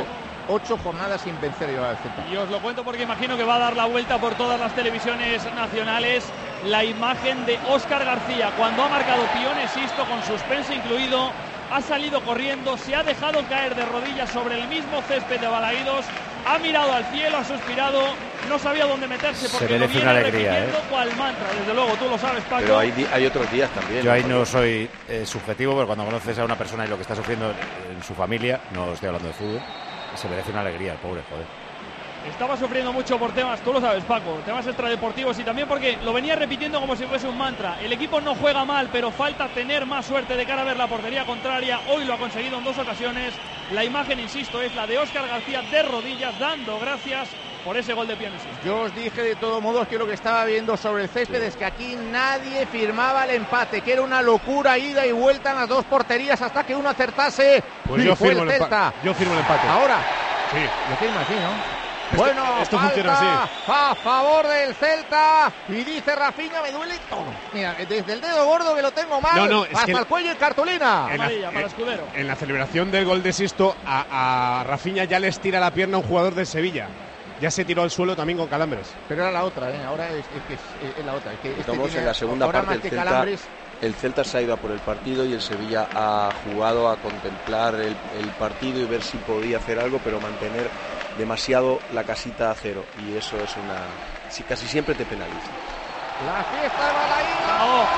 Ocho jornadas sin vencer lleva el Celta. Y os lo cuento porque imagino que va a dar la vuelta por todas las televisiones nacionales la imagen de Óscar García cuando ha marcado Pione Sisto con suspense incluido. Ha salido corriendo, se ha dejado caer de rodillas sobre el mismo césped de Balaídos, ha mirado al cielo, ha suspirado, no sabía dónde meterse porque se merece lo viene una alegría, repitiendo ¿eh? cual mantra, desde luego, tú lo sabes, Paco. Pero hay, hay otros días también. Yo ahí no soy eh, subjetivo, pero cuando conoces a una persona y lo que está sufriendo en su familia, no estoy hablando de fútbol, se merece una alegría el pobre, joder. Estaba sufriendo mucho por temas, tú lo sabes, Paco, temas extradeportivos y también porque lo venía repitiendo como si fuese un mantra. El equipo no juega mal, pero falta tener más suerte de cara a ver la portería contraria. Hoy lo ha conseguido en dos ocasiones. La imagen, insisto, es la de Óscar García de rodillas, dando gracias por ese gol de Pione Sisto. Yo os dije de todos modos que lo que estaba viendo sobre el césped es que aquí nadie firmaba el empate, que era una locura ida y vuelta en las dos porterías hasta que uno acertase. Pues y yo fue firmo el el Celta. Yo firmo el empate. Ahora. Sí. Lo firma así, ¿no? Esto, Bueno, esto falta funciona así. a favor del Celta y dice Rafinha, me duele todo. Mira, desde el dedo gordo que lo tengo mal No, no, es hasta que el cuello y cartulina. En la, Amarilla para en- Escudero. en la celebración del gol de Sisto, a, a Rafinha ya le estira la pierna a un jugador del Sevilla. Ya se tiró al suelo también con calambres. Pero era la otra, ¿eh? Ahora es, es, que es, es la otra. Es que este Estamos tiene en la segunda ahora parte más el que Celta, calambres. el Celta se ha ido a por el partido y el Sevilla ha jugado a contemplar el, el partido y ver si podía hacer algo, pero mantener demasiado la casita a cero, y eso es una... si casi siempre te penaliza. La fiesta de Balaídos.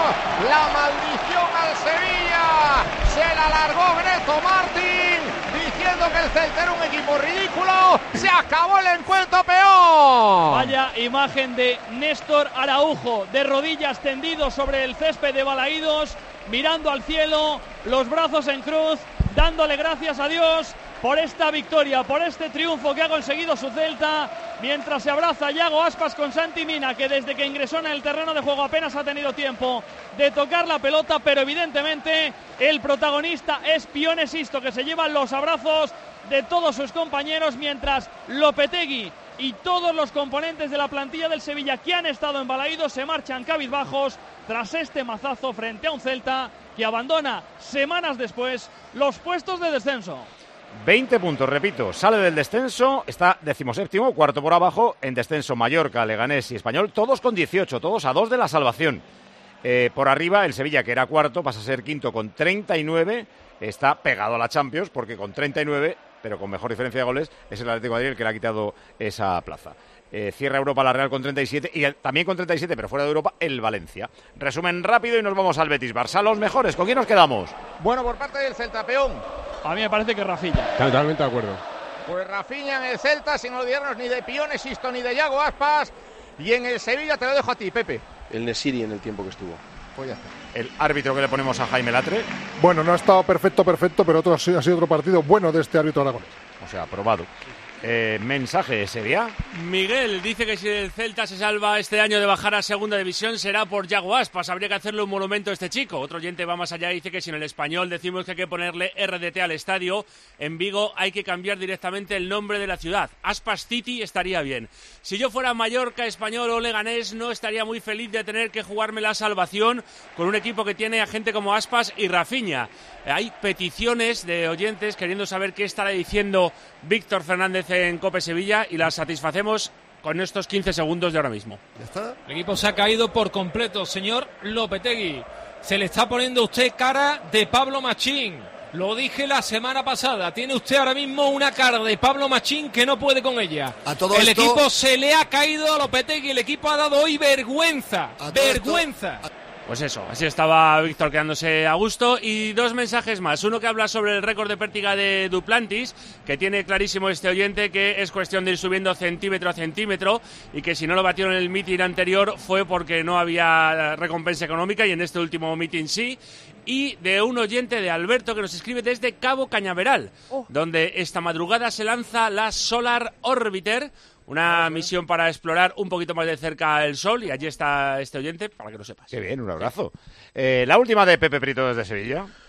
La maldición al Sevilla. Se la largó Greto Martín diciendo que el Celta era un equipo ridículo. Se acabó el encuentro peor. Vaya imagen de Néstor Araujo, de rodillas tendido sobre el césped de Balaídos, mirando al cielo, los brazos en cruz, dándole gracias a Dios por esta victoria, por este triunfo que ha conseguido su Celta, mientras se abraza Yago Aspas con Santi Mina, que desde que ingresó en el terreno de juego apenas ha tenido tiempo de tocar la pelota, pero evidentemente el protagonista es Pione Sisto, que se lleva los abrazos de todos sus compañeros, mientras Lopetegui y todos los componentes de la plantilla del Sevilla que han estado en Balaídos se marchan cabizbajos tras este mazazo frente a un Celta que abandona semanas después los puestos de descenso. veinte puntos, repito, sale del descenso, está decimoséptimo, cuarto por abajo, en descenso Mallorca, Leganés y Español, todos con dieciocho, todos a dos de la salvación. Eh, por arriba, el Sevilla, que era cuarto, pasa a ser quinto con treinta y nueve, está pegado a la Champions, porque con treinta y nueve, pero con mejor diferencia de goles, es el Atlético de Madrid el que le ha quitado esa plaza. Eh, cierra Europa la Real con treinta y siete, y el, también con treinta y siete, pero fuera de Europa, el Valencia. Resumen rápido y nos vamos al Betis-Barça. Los mejores, ¿con quién nos quedamos? Bueno, por parte del Celta, peón. A mí me parece que Rafinha. Totalmente de acuerdo. Pues Rafinha en el Celta, sin olvidarnos ni de Pione Sisto ni de Yago Aspas. Y en el Sevilla te lo dejo a ti, Pepe. El Nesiri en el tiempo que estuvo. Voy a hacer. El árbitro que le ponemos a Jaime Latre. Bueno, no ha estado perfecto, perfecto, pero otro, ha sido ha sido otro partido bueno de este árbitro aragonés. O sea, aprobado. Eh, mensaje, ¿sería? Miguel dice que si el Celta se salva este año de bajar a segunda división será por Yago Aspas. Habría que hacerle un monumento a este chico. Otro oyente va más allá y dice que si en el Español decimos que hay que ponerle R D T al estadio, en Vigo hay que cambiar directamente el nombre de la ciudad. Aspas City estaría bien. Si yo fuera Mallorca, Español o Leganés, no estaría muy feliz de tener que jugarme la salvación con un equipo que tiene a gente como Aspas y Rafinha. Hay peticiones de oyentes queriendo saber qué estará diciendo Víctor Fernández en COPE Sevilla y las satisfacemos con estos quince segundos de ahora mismo. ¿Ya está? El equipo se ha caído por completo, señor Lopetegui. Se le está poniendo a usted cara de Pablo Machín. Lo dije la semana pasada. Tiene usted ahora mismo una cara de Pablo Machín que no puede con ella. A todo el esto... equipo se le ha caído a Lopetegui. El equipo ha dado hoy vergüenza. Vergüenza. Esto... Pues eso, así estaba Víctor quedándose a gusto. Y dos mensajes más. Uno que habla sobre el récord de pértiga de Duplantis, que tiene clarísimo este oyente que es cuestión de ir subiendo centímetro a centímetro y que si no lo batieron en el meeting anterior fue porque no había recompensa económica y en este último meeting sí. Y de un oyente de Alberto que nos escribe desde Cabo Cañaveral, oh. donde esta madrugada se lanza la Solar Orbiter, una misión para explorar un poquito más de cerca el Sol, y allí está este oyente, para que lo sepas. Qué bien, un abrazo. Eh, la última de Pepe Prieto desde Sevilla.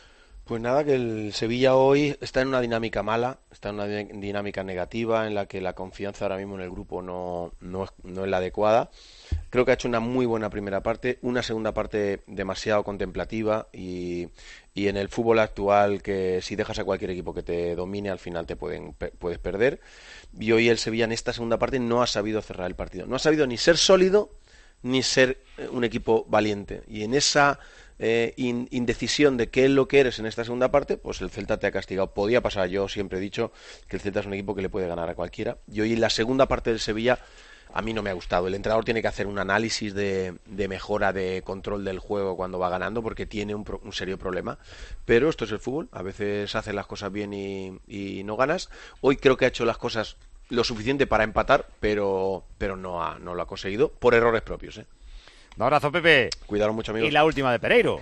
Pues nada, que el Sevilla hoy está en una dinámica mala, está en una dinámica negativa en la que la confianza ahora mismo en el grupo no, no, es, no es la adecuada. Creo que ha hecho una muy buena primera parte, una segunda parte demasiado contemplativa y, y en el fútbol actual que si dejas a cualquier equipo que te domine al final te pueden puedes perder. Y hoy el Sevilla en esta segunda parte no ha sabido cerrar el partido, no ha sabido ni ser sólido ni ser un equipo valiente. Y en esa eh, in, indecisión de qué es lo que eres en esta segunda parte, pues el Celta te ha castigado. Podía pasar, yo siempre he dicho que el Celta es un equipo que le puede ganar a cualquiera. Y hoy en la segunda parte del Sevilla a mí no me ha gustado. El entrenador tiene que hacer un análisis de, de mejora de control del juego cuando va ganando, porque tiene un, pro, un serio problema. Pero esto es el fútbol, a veces haces las cosas bien y, y no ganas. Hoy creo que ha hecho las cosas lo suficiente para empatar, pero, pero no, ha, no lo ha conseguido por errores propios, ¿eh? Un abrazo, Pepe. Cuidado mucho, amigos. Y la última de Pereiro.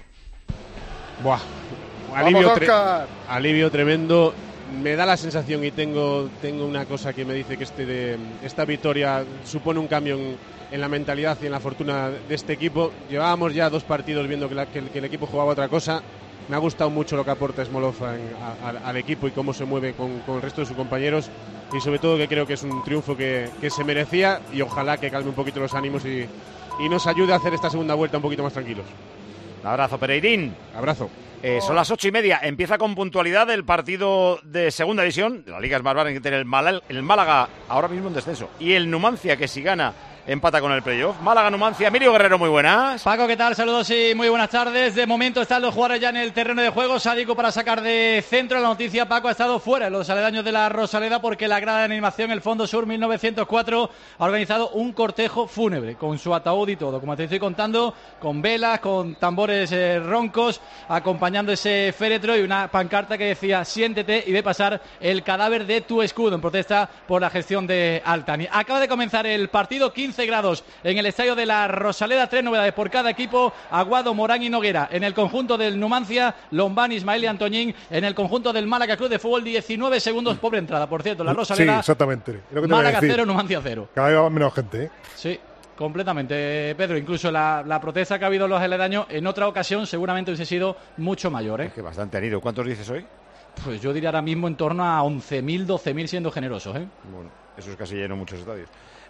Buah. Alivio, tre alivio tremendo. Me da la sensación y tengo, tengo una cosa que me dice que este de, esta victoria supone un cambio en, en la mentalidad y en la fortuna de este equipo. Llevábamos ya dos partidos viendo que, la, que, el, que el equipo jugaba otra cosa. Me ha gustado mucho lo que aporta Smolov a, a, al equipo y cómo se mueve con, con el resto de sus compañeros. Y sobre todo que creo que es un triunfo que, que se merecía y ojalá que calme un poquito los ánimos y, y nos ayude a hacer esta segunda vuelta un poquito más tranquilos. Un abrazo, Pereirín. Abrazo. Eh, son las ocho y media. Empieza con puntualidad el partido de segunda división. La Liga Smartbank que tiene el, Mal el Málaga ahora mismo en descenso. Y el Numancia, que si gana empata con el playoff. Málaga, Numancia. Emilio Guerrero, muy buenas. Paco, ¿qué tal? Saludos y muy buenas tardes. De momento están los jugadores ya en el terreno de juego. Sádico para sacar de centro. La noticia, Paco, ha estado fuera en los aledaños de la Rosaleda porque la grada de animación, el Fondo Sur mil novecientos cuatro, ha organizado un cortejo fúnebre con su ataúd y todo. Como te estoy contando, con velas, con tambores eh, roncos, acompañando ese féretro y una pancarta que decía: siéntete y ve pasar el cadáver de tu escudo, en protesta por la gestión de Altani. Acaba de comenzar el partido, quince grados en el estadio de la Rosaleda, tres novedades por cada equipo: Aguado, Morán y Noguera en el conjunto del Numancia, Lombán, Ismael y Antoñín en el conjunto del Málaga Club de Fútbol. Diecinueve segundos, pobre entrada, por cierto, la Rosaleda. Sí, exactamente. Lo que te Málaga cero, Numancia cero. Cada vez va menos gente, ¿eh? Sí. Completamente, Pedro. Incluso la, la protesta que ha habido en los aledaños en otra ocasión seguramente hubiese sido mucho mayor, ¿eh? Es que bastante han ido. ¿Cuántos dices hoy? Pues yo diría ahora mismo en torno a once mil, doce mil siendo generosos, ¿eh? Bueno, eso es casi lleno en muchos estadios.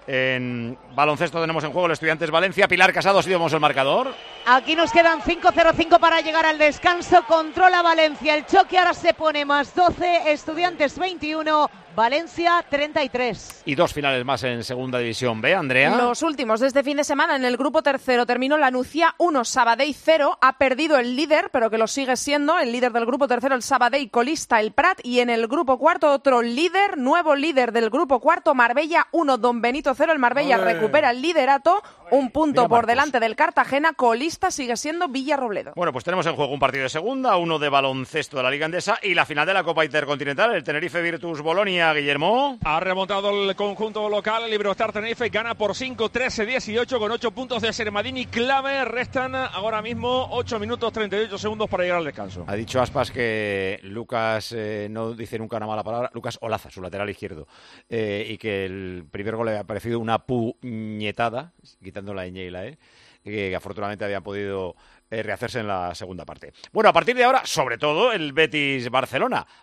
En baloncesto tenemos en juego el Estudiantes Valencia. Pilar Casado, si vemos el marcador. Aquí nos quedan cinco cero cinco para llegar al descanso. Controla Valencia. El choque ahora se pone más doce. Estudiantes veintiuno. Valencia treinta y tres. Y dos finales más en Segunda División B, Andrea. Los últimos de este fin de semana. En el grupo tercero terminó la Nucía uno, Sabadell cero. Ha perdido el líder, pero que lo sigue siendo. El líder del grupo tercero, el Sabadell, colista, el Prat. Y en el grupo cuarto, otro líder, nuevo líder del grupo cuarto, Marbella uno, Don Benito cero. El Marbella Olé. recupera el liderato. Un punto Mira, por Marcos. delante del Cartagena. Colista sigue siendo Villarrobledo. Bueno, pues tenemos en juego un partido de segunda, uno de baloncesto de la Liga Endesa y la final de la Copa Intercontinental, el Tenerife Virtus Bolonia. Guillermo. Ha remontado el conjunto local, el Iberostar Tenerife gana por cinco, trece, dieciocho con ocho puntos de Sermadini clave. Restan ahora mismo ocho minutos treinta y ocho segundos para llegar al descanso. Ha dicho Aspas que Lucas, eh, no dice nunca una mala palabra, Lucas Olaza, su lateral izquierdo, eh, y que el primer gol le ha parecido una puñetada, quitando la ñ y la e, que afortunadamente habían podido eh, rehacerse en la segunda parte. Bueno, a partir de ahora, sobre todo, el Betis-Barcelona.